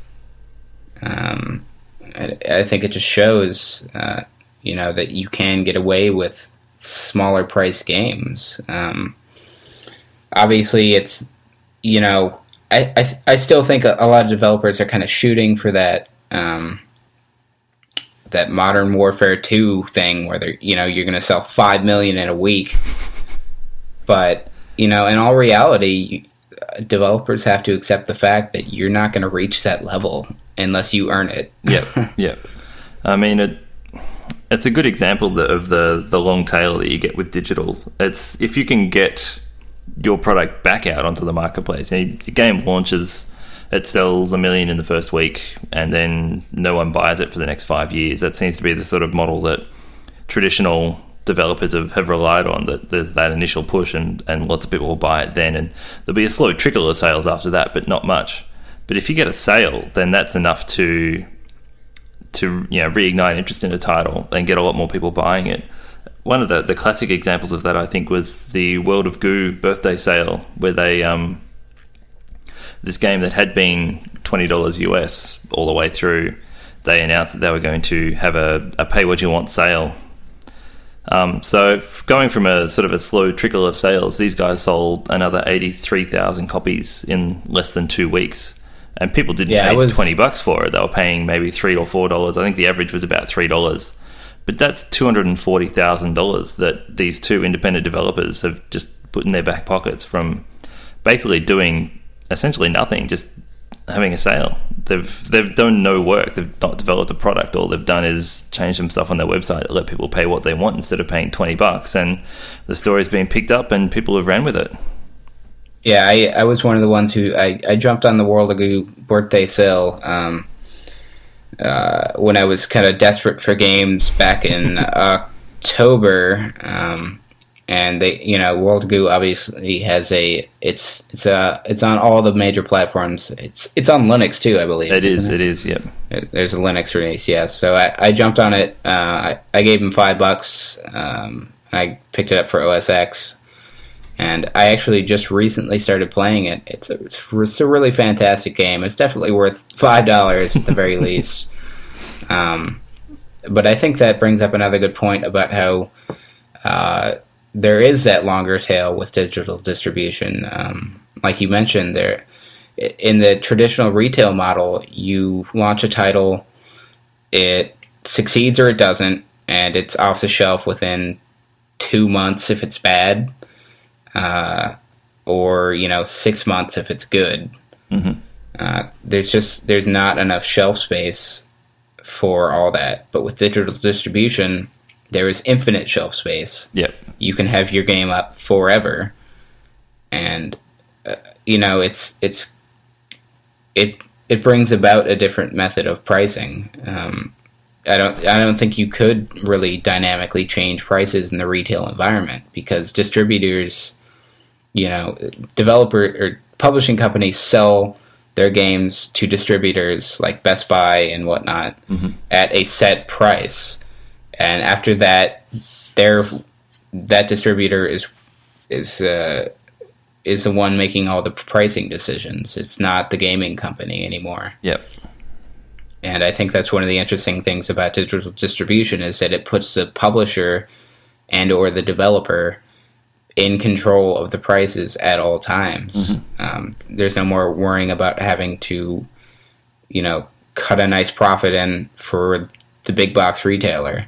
Um, I, I think it just shows, uh, you know, that you can get away with smaller price games. Um, obviously, it's, you know, I I, I still think a, a lot of developers are kind of shooting for that. Um, that Modern Warfare two thing where they're, you know, you're going to sell five million in a week. But, you know, in all reality, developers have to accept the fact that you're not going to reach that level unless you earn it. Yep, yep. I mean, it, it's a good example of the, the long tail that you get with digital. It's if you can get your product back out onto the marketplace, and your game launches, it sells a million in the first week, and then no one buys it for the next five years. That seems to be the sort of model that traditional developers have, have relied on, that there's that initial push and, and lots of people will buy it then, and there'll be a slow trickle of sales after that, but not much. But if you get a sale, then that's enough to to you know reignite interest in a title and get a lot more people buying it. One of the, the classic examples of that, I think, was the World of Goo birthday sale, where they... um. This game that had been twenty dollars U S all the way through, they announced that they were going to have a, a pay what you want sale. Um, so going from a sort of a slow trickle of sales, these guys sold another eighty-three thousand copies in less than two weeks. And people didn't yeah, pay was... twenty bucks for it. They were paying maybe three or four dollars. I think the average was about three dollars. But that's two hundred forty thousand dollars that these two independent developers have just put in their back pockets from basically doing essentially nothing, just having a sale. They've they've done no work. They've not developed a product. All they've done is change some stuff on their website to let people pay what they want instead of paying twenty bucks. And the story's been picked up and people have ran with it. Yeah, I, I was one of the ones who I, I jumped on the World of Goo birthday sale um, uh, when I was kind of desperate for games back in October. Um, And they, you know, World of Goo obviously has a, it's it's a, it's on all the major platforms. It's it's on Linux too, I believe. It is, it? it is, yep. There's a Linux release, yes. So I, I jumped on it. Uh, I, I gave him five bucks. Um, I picked it up for O S X, and I actually just recently started playing it. It's a, it's a really fantastic game. It's definitely worth five dollars at the very least. Um, but I think that brings up another good point about how. Uh, There is that longer tail with digital distribution. Um, like you mentioned, there in the traditional retail model, you launch a title, it succeeds or it doesn't, and it's off the shelf within two months if it's bad, uh, or you know six months if it's good. Mm-hmm. Uh, there's just there's not enough shelf space for all that. But with digital distribution, there is infinite shelf space. Yep. You can have your game up forever, and uh, you know it's it's it it brings about a different method of pricing. Um, I don't I don't think you could really dynamically change prices in the retail environment because distributors, you know, developer or publishing companies sell their games to distributors like Best Buy and whatnot mm-hmm. at a set price. And after that, their that distributor is is uh, is the one making all the pricing decisions. It's not the gaming company anymore. Yep. And I think that's one of the interesting things about digital distribution is that it puts the publisher and or the developer in control of the prices at all times. Mm-hmm. Um, there's no more worrying about having to, you know, cut a nice profit in for the big box retailer.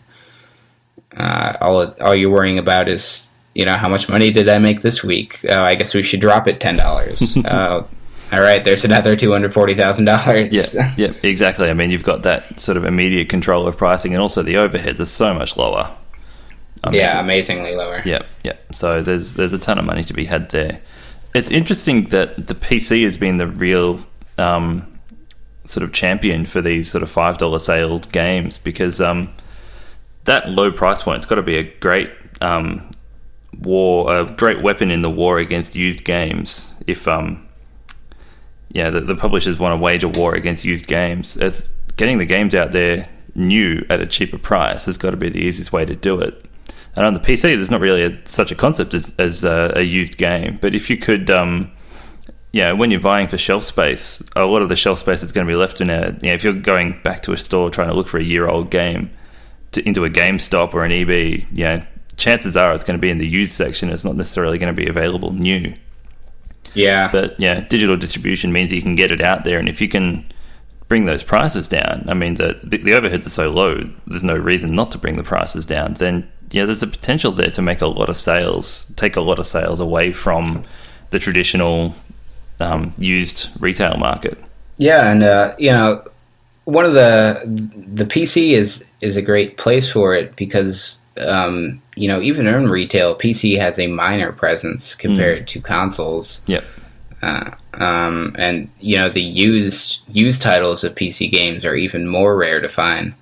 Uh, all all you're worrying about is, you know, how much money did I make this week? Uh, I guess we should drop it ten dollars. uh, all right, there's another two hundred forty thousand dollars. Yeah, yeah, exactly. I mean, you've got that sort of immediate control of pricing, and also the overheads are so much lower. I mean, yeah, amazingly lower. Yeah, yeah. So there's there's a ton of money to be had there. It's interesting that the P C has been the real um, sort of champion for these sort of five dollar sale games, because um, that low price point's got to be a great um, war, a great weapon in the war against used games. If um, yeah, the, the publishers want to wage a war against used games, it's getting the games out there new at a cheaper price has got to be the easiest way to do it. And on the P C, there's not really a, such a concept as, as a, a used game. But if you could, um, yeah, when you're vying for shelf space, a lot of the shelf space is going to be left in a, you know, if you're going back to a store trying to look for a year-old game to, into a GameStop or an E B, you know, chances are it's going to be in the used section. It's not necessarily going to be available new. Yeah. But, yeah, digital distribution means you can get it out there. And if you can bring those prices down, I mean, the, the, the overheads are so low, there's no reason not to bring the prices down, then yeah, there's a potential there to make a lot of sales, take a lot of sales away from the traditional um, used retail market. Yeah, and uh, you know, one of the the P C is is a great place for it because um, you know, even in retail, P C has a minor presence compared mm. to consoles. Yep. Uh, um, and you know, the used used titles of P C games are even more rare to find.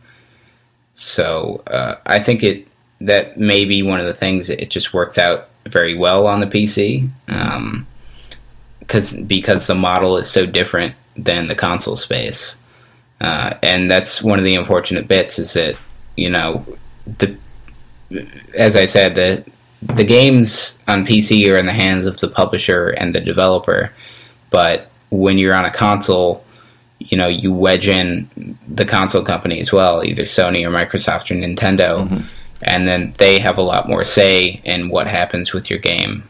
So uh, I think it. That may be one of the things that it just works out very well on the P C, um, cause, because the model is so different than the console space. Uh, and that's one of the unfortunate bits is that, you know, the as I said, the, the games on P C are in the hands of the publisher and the developer, but when you're on a console, you know, you wedge in the console company as well, either Sony or Microsoft or Nintendo. Mm-hmm. And then they have a lot more say in what happens with your game.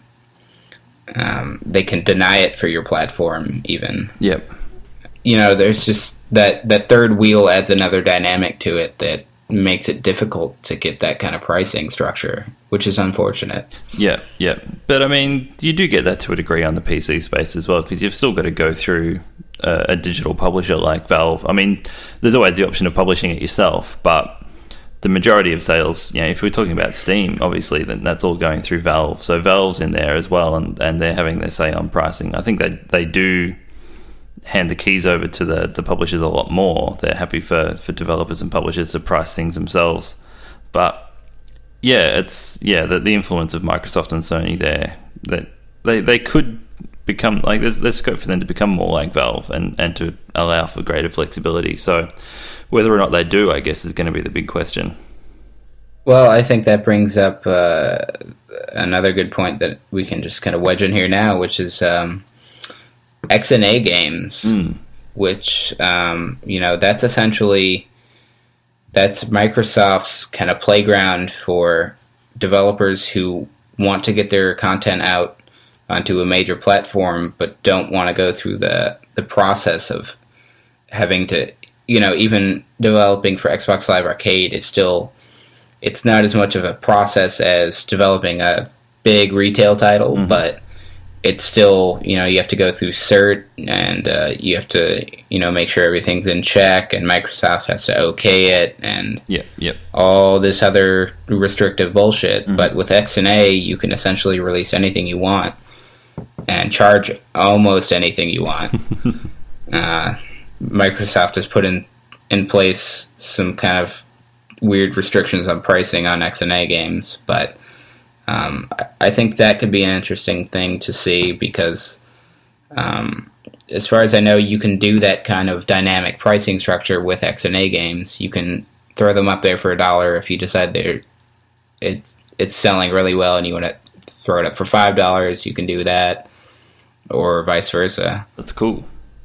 Um, they can deny it for your platform, even. Yep. You know, there's just that, that third wheel adds another dynamic to it that makes it difficult to get that kind of pricing structure, which is unfortunate. Yeah, yeah. But, I mean, you do get that to a degree on the P C space as well, because you've still got to go through a, a digital publisher like Valve. I mean, there's always the option of publishing it yourself, but the majority of sales, you know, if we're talking about Steam, obviously, then that's all going through Valve. So Valve's in there as well, and, and they're having their say on pricing. I think they they do hand the keys over to the, the publishers a lot more. They're happy for, for developers and publishers to price things themselves. But yeah, it's yeah the, the influence of Microsoft and Sony there, that they they could become like there's there's scope for them to become more like Valve and, and to allow for greater flexibility. So whether or not they do, I guess, is going to be the big question. Well, I think that brings up uh, another good point that we can just kind of wedge in here now, which is um, X N A games, mm. which, um, you know, that's essentially, that's Microsoft's kind of playground for developers who want to get their content out onto a major platform, but don't want to go through the, the process of having to, you know, even developing for Xbox Live Arcade is still, it's not as much of a process as developing a big retail title, mm-hmm. but it's still, you know, you have to go through cert and uh, you have to, you know, make sure everything's in check and Microsoft has to okay it and yep, yep. all this other restrictive bullshit. Mm-hmm. But with X N A, you can essentially release anything you want and charge almost anything you want. uh, Microsoft has put in, in place some kind of weird restrictions on pricing on X N A games, but um, I think that could be an interesting thing to see because um, as far as I know, you can do that kind of dynamic pricing structure with X N A games. You can throw them up there for a dollar if you decide they're it's it's selling really well and you want to throw it up for five dollars. You can do that, or vice versa. That's cool.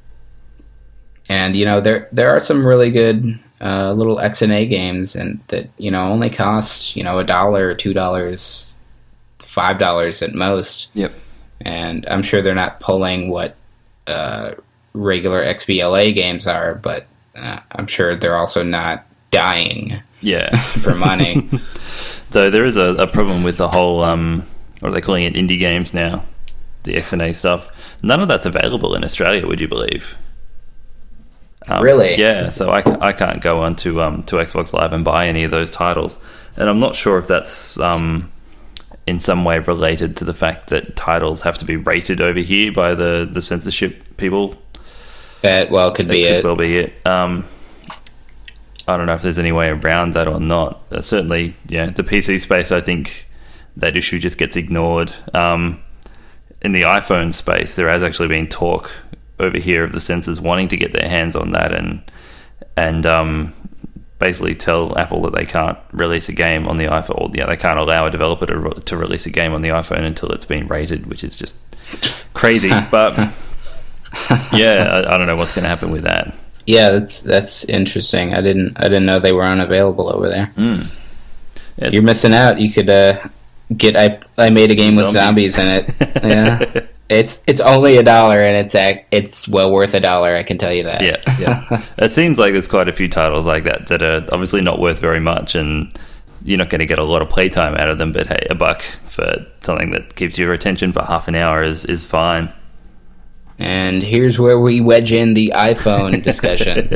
And, you know, there there are some really good uh, little X N A games and that, you know, only cost, you know, a dollar or two dollars five dollars at most. Yep. And I'm sure they're not pulling what uh, regular X B L A games are, but uh, I'm sure they're also not dying yeah. for money. Though there is a, a problem with the whole, um, what are they calling it, indie games now, the X N A stuff. None of that's available in Australia, would you believe? Um, really? Yeah, so I, I can't go on to, um, to Xbox Live and buy any of those titles. And I'm not sure if that's um, in some way related to the fact that titles have to be rated over here by the, the censorship people. That, well, could that be could it. well be it. Um, I don't know if there's any way around that or not. Uh, certainly, yeah, the P C space, I think that issue just gets ignored. Um, in the iPhone space, there has actually been talk over here of the censors wanting to get their hands on that and and um, basically tell Apple that they can't release a game on the iPhone. Or, yeah, they can't allow a developer to, re- to release a game on the iPhone until it's been rated, which is just crazy. But yeah, I, I don't know what's going to happen with that. Yeah, that's that's interesting. I didn't I didn't know they were unavailable over there. Mm. Yeah. You're missing out. You could uh, get I I made a game with zombies in it. Yeah. It's it's only a dollar, and it's it's well worth a dollar. I can tell you that. Yeah, yeah. It seems like there's quite a few titles like that that are obviously not worth very much, and you're not going to get a lot of playtime out of them. But hey, a buck for something that keeps your attention for half an hour is is fine. And here's where we wedge in the iPhone discussion.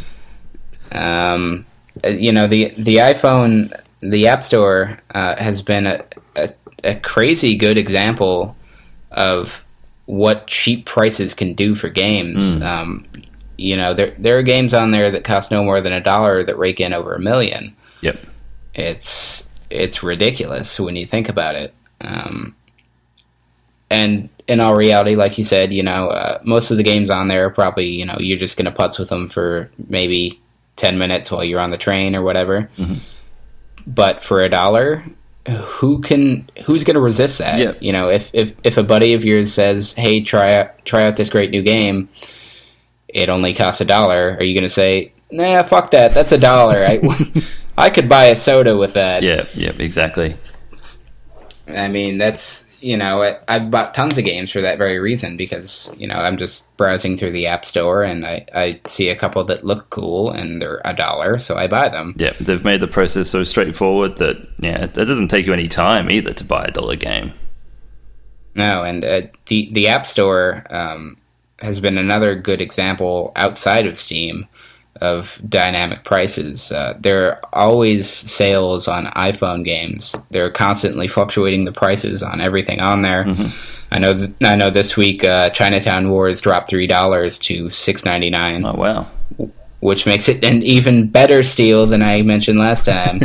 um, you know, the the iPhone, the App Store uh, has been a, a a crazy good example of what cheap prices can do for games. Mm. Um, you know, there there are games on there that cost no more than a dollar that rake in over a million. Yep, it's it's ridiculous when you think about it. Um, and in all reality, like you said, you know, uh, most of the games on there are probably, you know, you're just going to putz with them for maybe ten minutes while you're on the train or whatever. Mm-hmm. But for a dollar, who can who's going to resist that? Yeah. You know, if, if if a buddy of yours says, "Hey, try out try out this great new game," it only costs a dollar. Are you going to say, "Nah, fuck that. That's a dollar. I I could buy a soda with that." Yeah, yeah, exactly. I mean, that's, you know, I, I've bought tons of games for that very reason, because, you know, I'm just browsing through the App Store and I, I see a couple that look cool and they're a dollar, so I buy them. Yeah, they've made the process so straightforward that, yeah, it doesn't take you any time either to buy a dollar game. No, and uh, the, the App Store um, has been another good example outside of Steam of dynamic prices. Uh, there are always sales on iPhone games. They're constantly fluctuating the prices on everything on there. Mm-hmm. I know. Th- I know. This week, uh, Chinatown Wars dropped three dollars to six ninety nine. Oh wow! Which makes it an even better steal than I mentioned last time.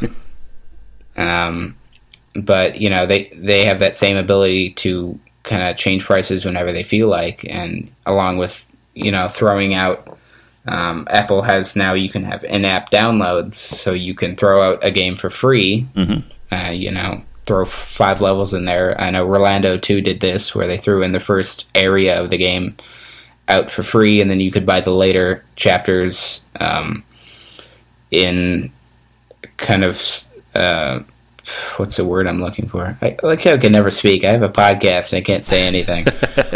um, but you know, they they have that same ability to kind of change prices whenever they feel like, and along with, you know, throwing out. Um, Apple has now, you can have in-app downloads, so you can throw out a game for free. Mm-hmm. Uh, you know, throw five levels in there. I know Rolando two did this, where they threw in the first area of the game out for free, and then you could buy the later chapters um, in kind of uh, what's the word I'm looking for? I like how I can never speak. I have a podcast and I can't say anything.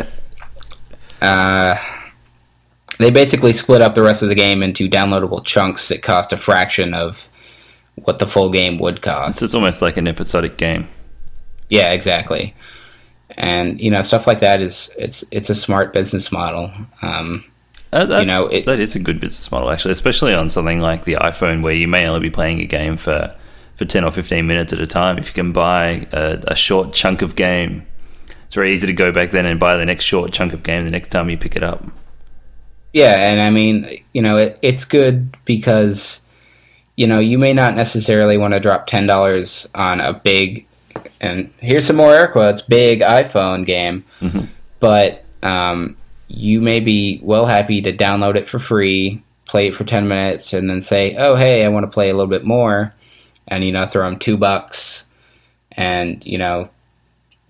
uh. They basically split up the rest of the game into downloadable chunks that cost a fraction of what the full game would cost. So it's almost like an episodic game. Yeah, exactly. And, you know, stuff like that is, it's it's a smart business model. Um, uh, you know, it, that is a good business model, actually, especially on something like the iPhone, where you may only be playing a game for, for ten or fifteen minutes at a time. If you can buy a, a short chunk of game, it's very easy to go back then and buy the next short chunk of game the next time you pick it up. Yeah, and I mean, you know, it, it's good because, you know, you may not necessarily want to drop ten dollars on a big, and here's some more air quotes, big iPhone game, mm-hmm. but um, you may be well happy to download it for free, play it for ten minutes, and then say, oh, hey, I want to play a little bit more, and, you know, throw them two bucks, and, you know,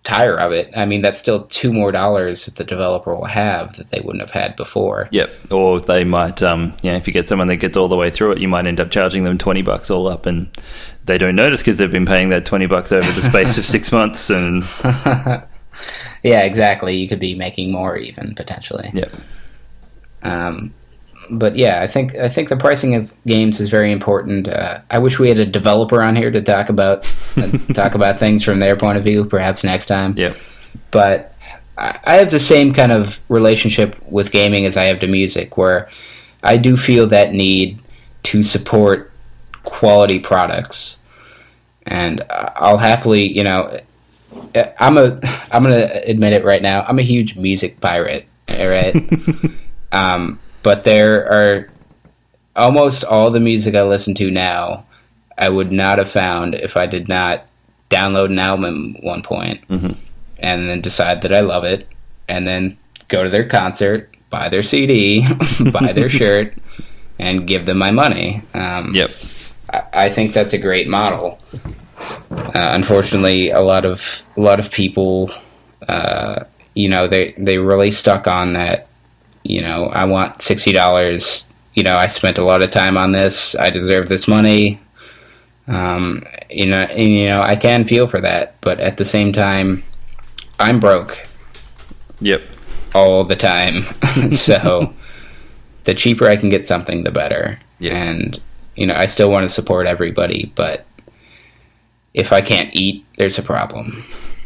tire of it. I mean, that's still two more dollars that the developer will have that they wouldn't have had before. Yep. Or they might, um, you know, if you get someone that gets all the way through it, you might end up charging them twenty bucks all up, and they don't notice because they've been paying that twenty bucks over the space of six months. And yeah, exactly. You could be making more even potentially. Yep. Um, but yeah, I think I think the pricing of games is very important. Uh, I wish we had a developer on here to talk about uh, talk about things from their point of view. Perhaps next time. Yeah. But I, I have the same kind of relationship with gaming as I have to music, where I do feel that need to support quality products, and I'll happily, you know, I'm a I'm gonna admit it right now. I'm a huge music pirate. All right. um. But there are almost all the music I listen to now I would not have found if I did not download an album at one point mm-hmm. and then decide that I love it and then go to their concert, buy their C D, buy their shirt, and give them my money. Um, yep. I, I think that's a great model. Uh, unfortunately, a lot of a lot of people, uh, you know, they they really stuck on that. You know, I want sixty dollars. You know, I spent a lot of time on this. I deserve this money. Um, you know, and, you know, I can feel for that. But at the same time, I'm broke. Yep. All the time. So the cheaper I can get something, the better. Yep. And, you know, I still want to support everybody. But if I can't eat, there's a problem.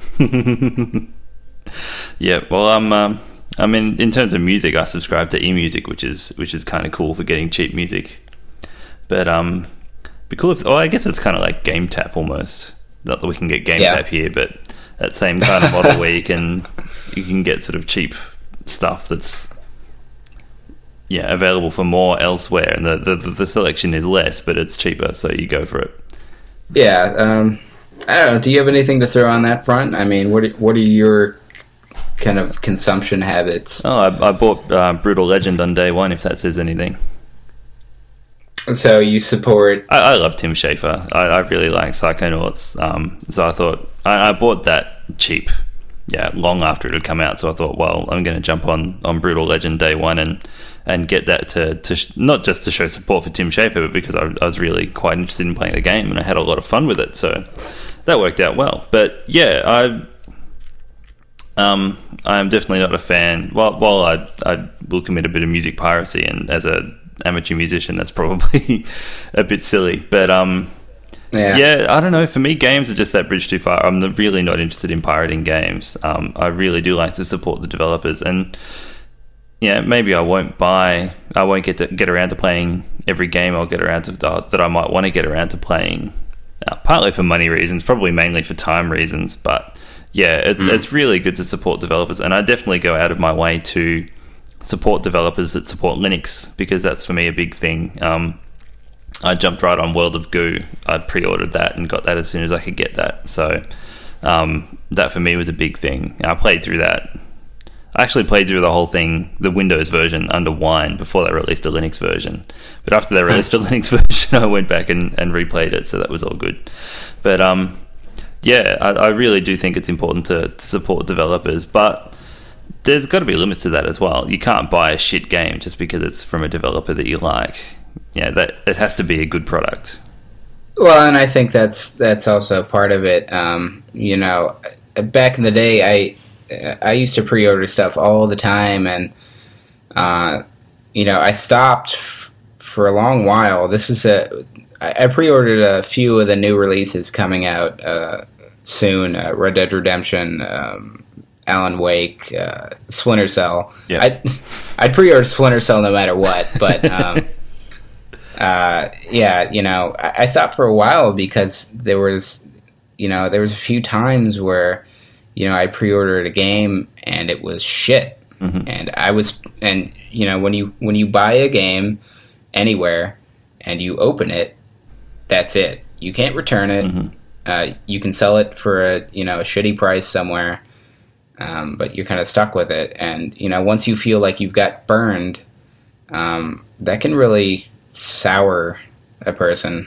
Yeah, well, I'm... Um... I mean, in terms of music, I subscribe to eMusic, which is which is kind of cool for getting cheap music. But um, be cool if. Oh, I guess it's kind of like GameTap almost. Not that we can get GameTap yeah. here, but that same kind of model where you can you can get sort of cheap stuff that's yeah available for more elsewhere, and the the, the selection is less, but it's cheaper, so you go for it. Yeah, um, I don't know. Do you have anything to throw on that front? I mean, what are, what are your kind of consumption habits? Oh, I, I bought uh, Brutal Legend on day one, if that says anything. So you support... I, I love Tim Schafer. I, I really like Psychonauts. Um, so I thought... I, I bought that cheap, yeah, long after it had come out. So I thought, well, I'm going to jump on, on Brutal Legend day one and and get that to... to sh- not just to show support for Tim Schafer, but because I, I was really quite interested in playing the game and I had a lot of fun with it. So that worked out well. But yeah, I... Um, I'm definitely not a fan. While, while I, I will commit a bit of music piracy, and as a amateur musician, that's probably a bit silly. But um, yeah. yeah, I don't know. For me, games are just that bridge too far. I'm really not interested in pirating games. Um, I really do like to support the developers, and yeah, maybe I won't buy. I won't get to get around to playing every game I'll get around to that I might want to get around to playing. Uh, partly for money reasons, probably mainly for time reasons, but. Yeah, it's mm. it's really good to support developers, and I definitely go out of my way to support developers that support Linux, because that's for me a big thing. Um, I jumped right on World of Goo. I pre-ordered that and got that as soon as I could get that. So um, that for me was a big thing. I played through that. I actually played through the whole thing, the Windows version, under Wine before they released a Linux version. But after they released a Linux version, I went back and, and replayed it, so that was all good. But um. Yeah, I, I really do think it's important to, to support developers, but there's got to be limits to that as well. You can't buy a shit game just because it's from a developer that you like. Yeah, that it has to be a good product. Well, and I think that's that's also part of it. Um, you know, back in the day, I I used to pre-order stuff all the time, and uh, you know, I stopped f- for a long while. This is a I pre-ordered a few of the new releases coming out uh, soon. Uh, Red Dead Redemption, um, Alan Wake, uh, Splinter Cell. Yeah. I'd, I'd pre-order Splinter Cell no matter what. But um, uh, yeah, you know, I, I stopped for a while because there was, you know, there was a few times where, you know, I pre-ordered a game and it was shit. Mm-hmm. And I was, and you know, when you when you buy a game anywhere and you open it, that's it. You can't return it. Mm-hmm. Uh, you can sell it for a you know a shitty price somewhere, um, but you're kind of stuck with it. And you know, once you feel like you've got burned, um, that can really sour a person,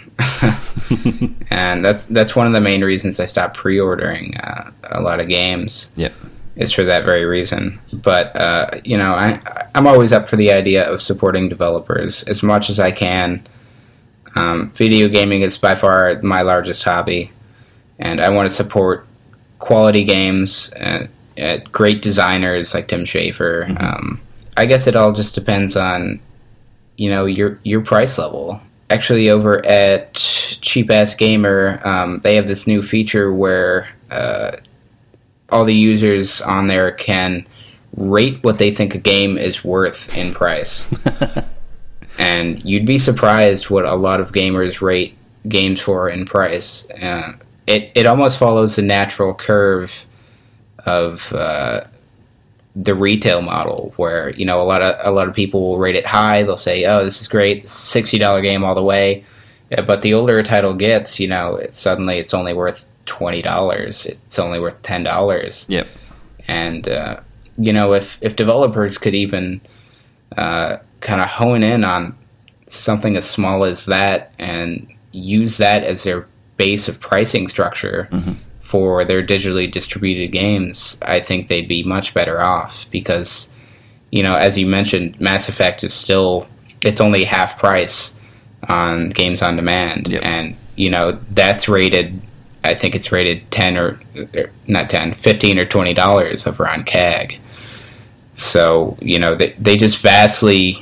and that's that's one of the main reasons I stopped pre-ordering uh, a lot of games. Yep. It's for that very reason. But, uh, you know, I, I'm always up for the idea of supporting developers as much as I can. Um, video gaming is by far my largest hobby, and I want to support quality games at, at great designers like Tim Schafer. Mm-hmm. Um, I guess it all just depends on, you know, your your price level. Actually, over at Cheap Ass Gamer, um, they have this new feature where uh, all the users on there can rate what they think a game is worth in price. And you'd be surprised what a lot of gamers rate games for in price. Uh, it, it almost follows the natural curve of uh, the retail model, where, you know, a lot of a lot of people will rate it high. They'll say, oh, this is great, this is a sixty dollars game all the way. Yeah, but the older a title gets, you know, it, suddenly it's only worth twenty dollars. It's only worth ten dollars. Yep. And, uh, you know, if, if developers could even uh, kind of hone in on something as small as that and use that as their base of pricing structure mm-hmm. for their digitally distributed games, I think they'd be much better off because, you know, as you mentioned, Mass Effect is still, it's only half price on games on demand. Yep. And, you know, that's rated, I think it's rated ten or, or not ten, fifteen or twenty dollars over on C A G. So, you know, they, they just vastly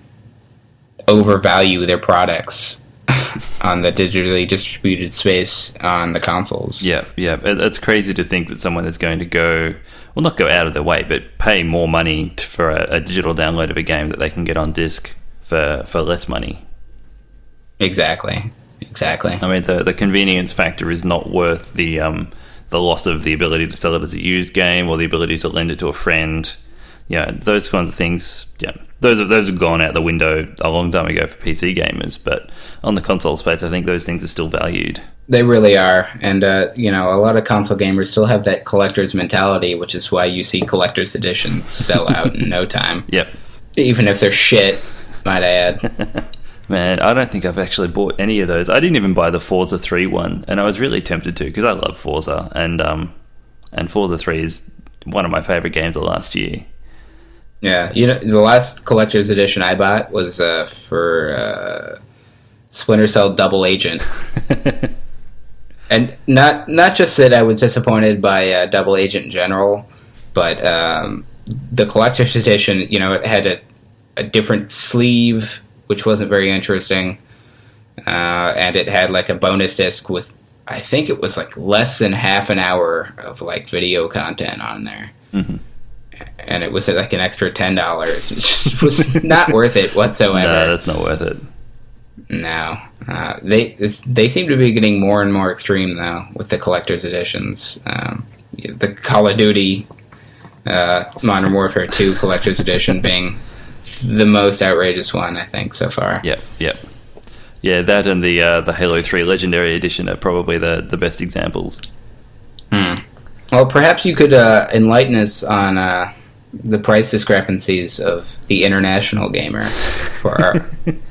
overvalue their products on the digitally distributed space on the consoles. Yeah, yeah. It, it's crazy to think that someone is going to go, well, not go out of their way, but pay more money t- for a, a digital download of a game that they can get on disc for, for less money. Exactly. Exactly. I mean, the the convenience factor is not worth the um, the loss of the ability to sell it as a used game or the ability to lend it to a friend. Yeah, those kinds of things. Yeah, those have, those have gone out the window a long time ago for P C gamers. But on the console space, I think those things are still valued. They really are, and uh, you know, a lot of console gamers still have that collector's mentality, which is why you see collector's editions sell out in no time. Yep. Even if they're shit, might I add. Man, I don't think I've actually bought any of those. I didn't even buy the Forza three one, and I was really tempted to because I love Forza, and um, and Forza three is one of my favorite games of last year. Yeah, you know, the last collector's edition I bought was uh, for uh, Splinter Cell Double Agent, and not not just that I was disappointed by uh, Double Agent in general, but um, the collector's edition, you know, it had a, a different sleeve, which wasn't very interesting, uh, and it had like a bonus disc with, I think it was like less than half an hour of like video content on there, mm-hmm. and it was like an extra ten dollars, which was not worth it whatsoever. No, that's not worth it. No, uh, they they seem to be getting more and more extreme though with the collector's editions. Um, the Call of Duty uh, Modern Warfare two collector's edition being the most outrageous one, I think, so far. Yep, yep. Yeah, that and the uh, the Halo three Legendary Edition are probably the, the best examples. Hmm. Well, perhaps you could uh, enlighten us on uh, the price discrepancies of the international gamer for our,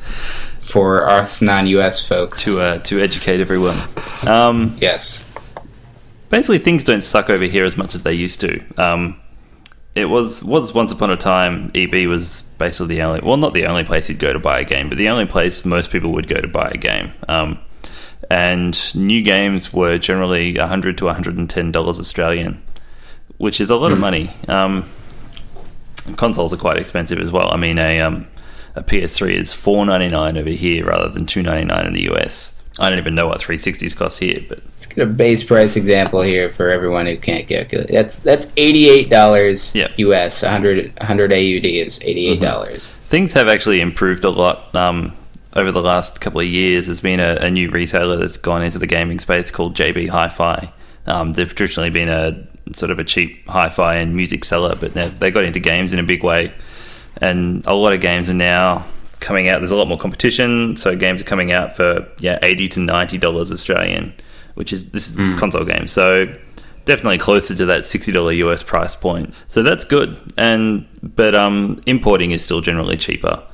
for us non-U S folks. To uh, to educate everyone. Um, yes. Basically, things don't suck over here as much as they used to. Um, It was was once upon a time, E B was basically the only, well, not the only place you'd go to buy a game, but the only place most people would go to buy a game. Um, and new games were generally one hundred to one hundred ten dollars Australian, which is a lot mm. of money. Um, consoles are quite expensive as well. I mean, a um, a P S three is four ninety-nine over here rather than two ninety-nine in the U S. I don't even know what three sixties cost here, but let's get a base price example here for everyone who can't calculate. That's that's eighty-eight dollars yep. U S. one hundred, one hundred A U D is eighty-eight dollars. Mm-hmm. Things have actually improved a lot um, over the last couple of years. There's been a, a new retailer that's gone into the gaming space called J B Hi-Fi. Um, they've traditionally been a sort of a cheap hi-fi and music seller, but now they got into games in a big way, and a lot of games are now coming out. There's a lot more competition, so games are coming out for yeah eighty to ninety dollars Australian, which is this is mm. console games, so definitely closer to that sixty dollars U S price point. So that's good, and but um, importing is still generally cheaper.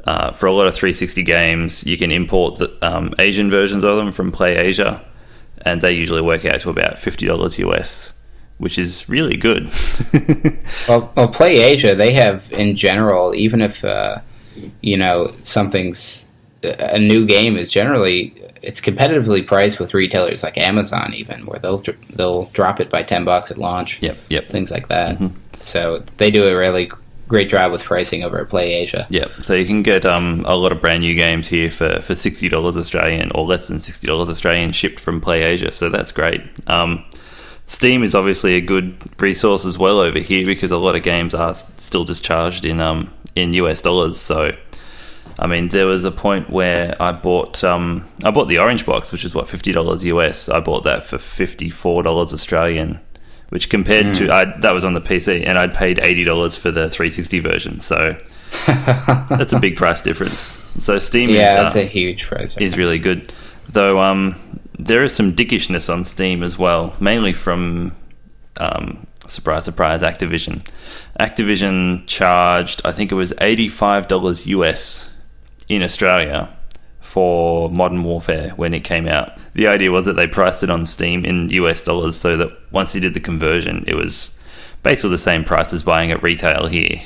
Uh, for a lot of three sixty games, you can import the, um, Asian versions of them from PlayAsia, and they usually work out to about fifty dollars U S, which is really good. well, well, PlayAsia, they have, in general, even if, uh, you know, something's, a new game is generally, it's competitively priced with retailers like Amazon even, where they'll they'll drop it by ten bucks at launch. Yep, yep. Things like that. Mm-hmm. So they do a really great job with pricing over at PlayAsia. Yeah, so you can get um, a lot of brand new games here for, for sixty dollars Australian or less than sixty dollars Australian shipped from PlayAsia, so that's great. Um, Steam is obviously a good resource as well over here because a lot of games are still discharged in um, in U S dollars. So, I mean, there was a point where I bought um, I bought the Orange Box, which is what fifty dollars U S. I bought that for fifty-four dollars Australian. Which compared mm. to, I, that was on the P C, and I'd paid eighty dollars for the three sixty version, so that's a big price difference. So Steam yeah, is, that's uh, a huge price difference. is really good. Though um, there is some dickishness on Steam as well, mainly from, um, surprise, surprise, Activision. Activision charged, I think it was eighty-five dollars U S in Australia for Modern Warfare when it came out. The idea was that they priced it on Steam in U S dollars so that once you did the conversion, it was basically the same price as buying at retail here.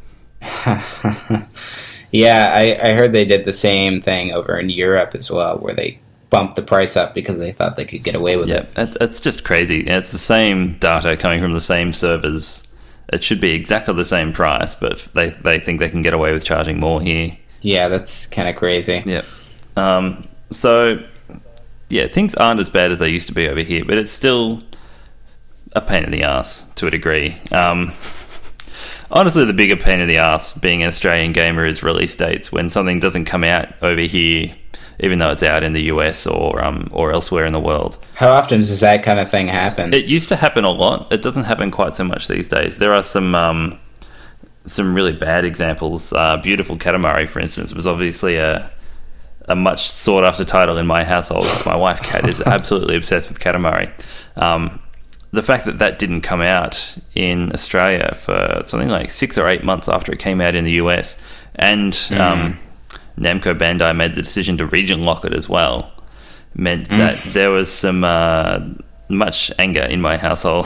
yeah, I, I heard they did the same thing over in Europe as well, where they bumped the price up because they thought they could get away with yeah, it. Yeah, it's just crazy. It's the same data coming from the same servers. It should be exactly the same price, but they, they think they can get away with charging more here. Yeah, that's kind of crazy. Yeah. Um, so, yeah, things aren't as bad as they used to be over here, but it's still a pain in the ass to a degree. Um, honestly, the bigger pain in the ass being an Australian gamer is release dates. When something doesn't come out over here, even though it's out in the U S or um, or elsewhere in the world. How often does that kind of thing happen? It used to happen a lot. It doesn't happen quite so much these days. There are some um, some really bad examples. Uh, Beautiful Katamari, for instance, was obviously a a much sought after title in my household because my wife Kat is absolutely obsessed with Katamari. Um, the fact that that didn't come out in Australia for something like six or eight months after it came out in the U S, and mm. um, Namco Bandai made the decision to region lock it as well, meant mm. that there was some uh, much anger in my household.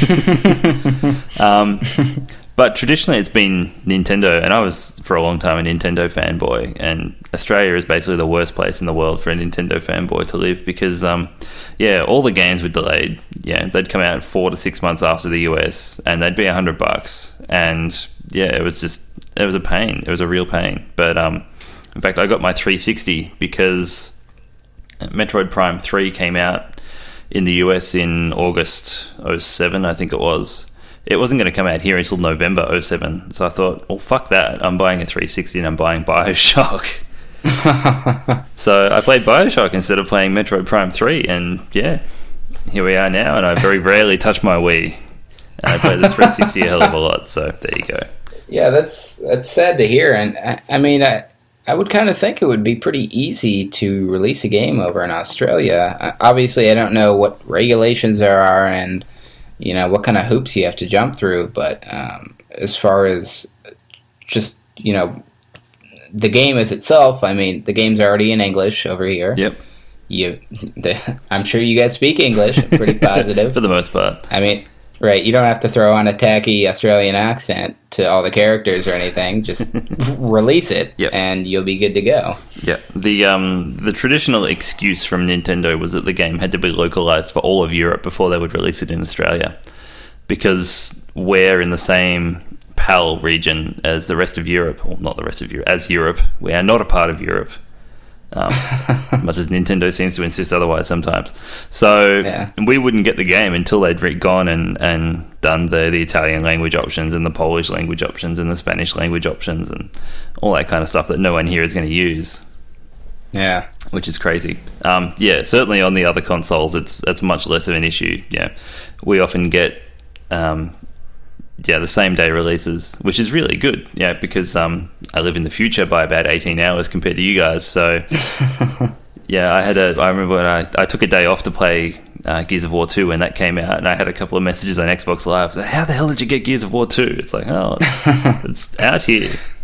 um, But traditionally it's been Nintendo, and I was for a long time a Nintendo fanboy, and Australia is basically the worst place in the world for a Nintendo fanboy to live because, um, yeah, all the games were delayed. Yeah, they'd come out four to six months after the U S, and they'd be a hundred bucks, and yeah, it was just, it was a pain. It was a real pain. But um, in fact, I got my three sixty because Metroid Prime three came out in the U S in August oh seven, I think it was. It wasn't going to come out here until November oh seven, so I thought, well, fuck that. I'm buying a three sixty and I'm buying Bioshock. So I played Bioshock instead of playing Metroid Prime three, and yeah, here we are now, and I very rarely touch my Wii. And I play the three sixty a hell of a lot, so there you go. Yeah, that's that's sad to hear, and I, I mean, I, I would kind of think it would be pretty easy to release a game over in Australia. Uh, obviously, I don't know what regulations there are, and you know, what kind of hoops you have to jump through, but um, as far as just, you know, the game as itself, I mean, the game's already in English over here. Yep. You, the, I'm sure you guys speak English, pretty positive. For the most part. I mean, right, you don't have to throw on a tacky Australian accent to all the characters or anything. Just release it, yep. and you'll be good to go. Yeah, the um, the traditional excuse from Nintendo was that the game had to be localized for all of Europe before they would release it in Australia, because we're in the same PAL region as the rest of Europe, or not the rest of Europe, as Europe. We are not a part of Europe. Um, much as Nintendo seems to insist otherwise sometimes. So yeah. we wouldn't get the game until they'd re- gone and, and done the, the Italian language options and the Polish language options and the Spanish language options and all that kind of stuff that no one here is going to use. Yeah. Which is crazy. Um, yeah, certainly on the other consoles it's it's much less of an issue. Yeah, we often get um, yeah, the same day releases, which is really good, yeah, because um, I live in the future by about eighteen hours compared to you guys. So, yeah, I had a. I remember when I, I took a day off to play uh, Gears of War two when that came out, and I had a couple of messages on Xbox Live. Like, how the hell did you get Gears of War two? It's like, oh, it's, it's out here.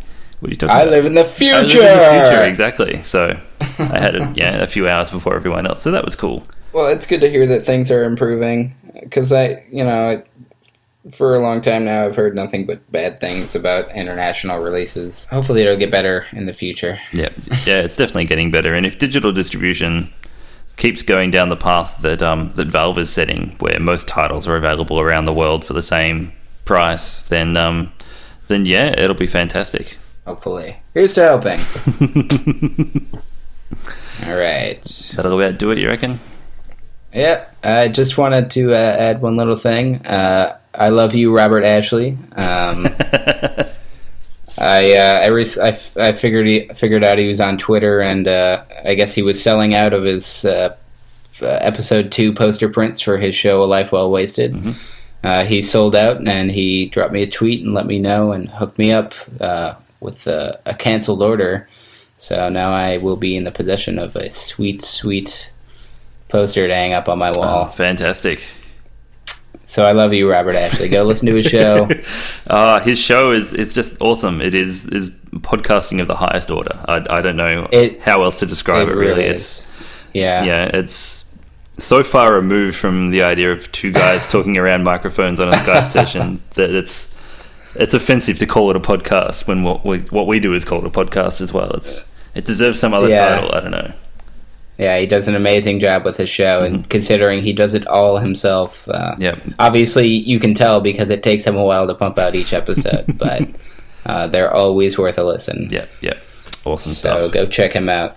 What are you talking I about? live in the future. I live in the future, exactly. So I had a, yeah, a few hours before everyone else, so that was cool. Well, it's good to hear that things are improving, because I, you know, for a long time now, I've heard nothing but bad things about international releases. Hopefully it'll get better in the future. Yeah, yeah, it's definitely getting better. And if digital distribution keeps going down the path that um, that Valve is setting, where most titles are available around the world for the same price, then um, then yeah, it'll be fantastic. Hopefully. Here's to hoping. All right. That'll about do it, you reckon? Yeah, I just wanted to uh, add one little thing. Uh, I love you, Robert Ashley. Um, I uh, I, re- I, f- I figured he figured out he was on Twitter, and uh, I guess he was selling out of his uh, f- episode two poster prints for his show A Life Well Wasted. Mm-hmm. Uh, he sold out, and he dropped me a tweet and let me know and hooked me up uh, with uh, a canceled order. So now I will be in the possession of a sweet, sweet poster to hang up on my wall. Oh, fantastic. So I love you, Robert Ashley. Go listen to his show. uh, his show is it's just awesome. It is is podcasting of the highest order. I, I don't know it, how else to describe it, it really. really it's yeah. Yeah, it's so far removed from the idea of two guys talking around microphones on a Skype session that it's it's offensive to call it a podcast when what we what we do is called a podcast as well. It's it deserves some other yeah. title. I don't know. Yeah, he does an amazing job with his show, mm-hmm. and considering he does it all himself, uh, yep. obviously you can tell because it takes him a while to pump out each episode, but uh, they're always worth a listen. Yeah, yeah, awesome so stuff. So go check him out.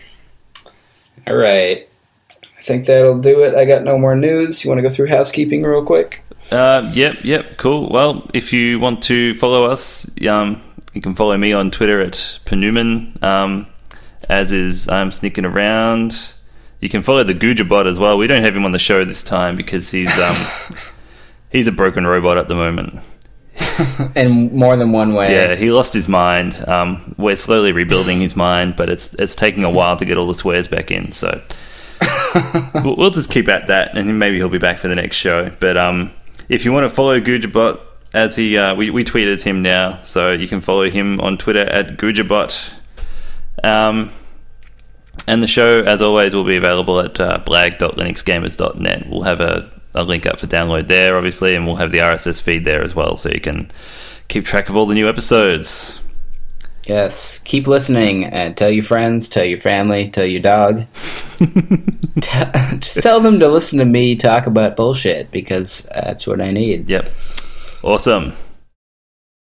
All right, I think that'll do it. I got no more news. You want to go through housekeeping real quick? Uh, yep, yep, cool. Well, if you want to follow us, um, you can follow me on Twitter at Penuman. Um, As is, I'm sneaking around. You can follow the Goojabot as well. We don't have him on the show this time because he's um, he's a broken robot at the moment. In more than one way. Yeah, he lost his mind. Um, we're slowly rebuilding his mind, but it's it's taking a while to get all the swears back in. So we'll, we'll just keep at that, and maybe he'll be back for the next show. But um, if you want to follow Goojabot, as he uh, we we tweet as him now, so you can follow him on Twitter at Goojabot. Um, and the show, as always, will be available at uh, blag dot linux gamers dot net. We'll have a, a link up for download there, obviously, and we'll have the R S S feed there as well, so you can keep track of all the new episodes. Yes, keep listening, and tell your friends, tell your family, tell your dog. T- just tell them to listen to me talk about bullshit, because that's what I need. Yep. Awesome.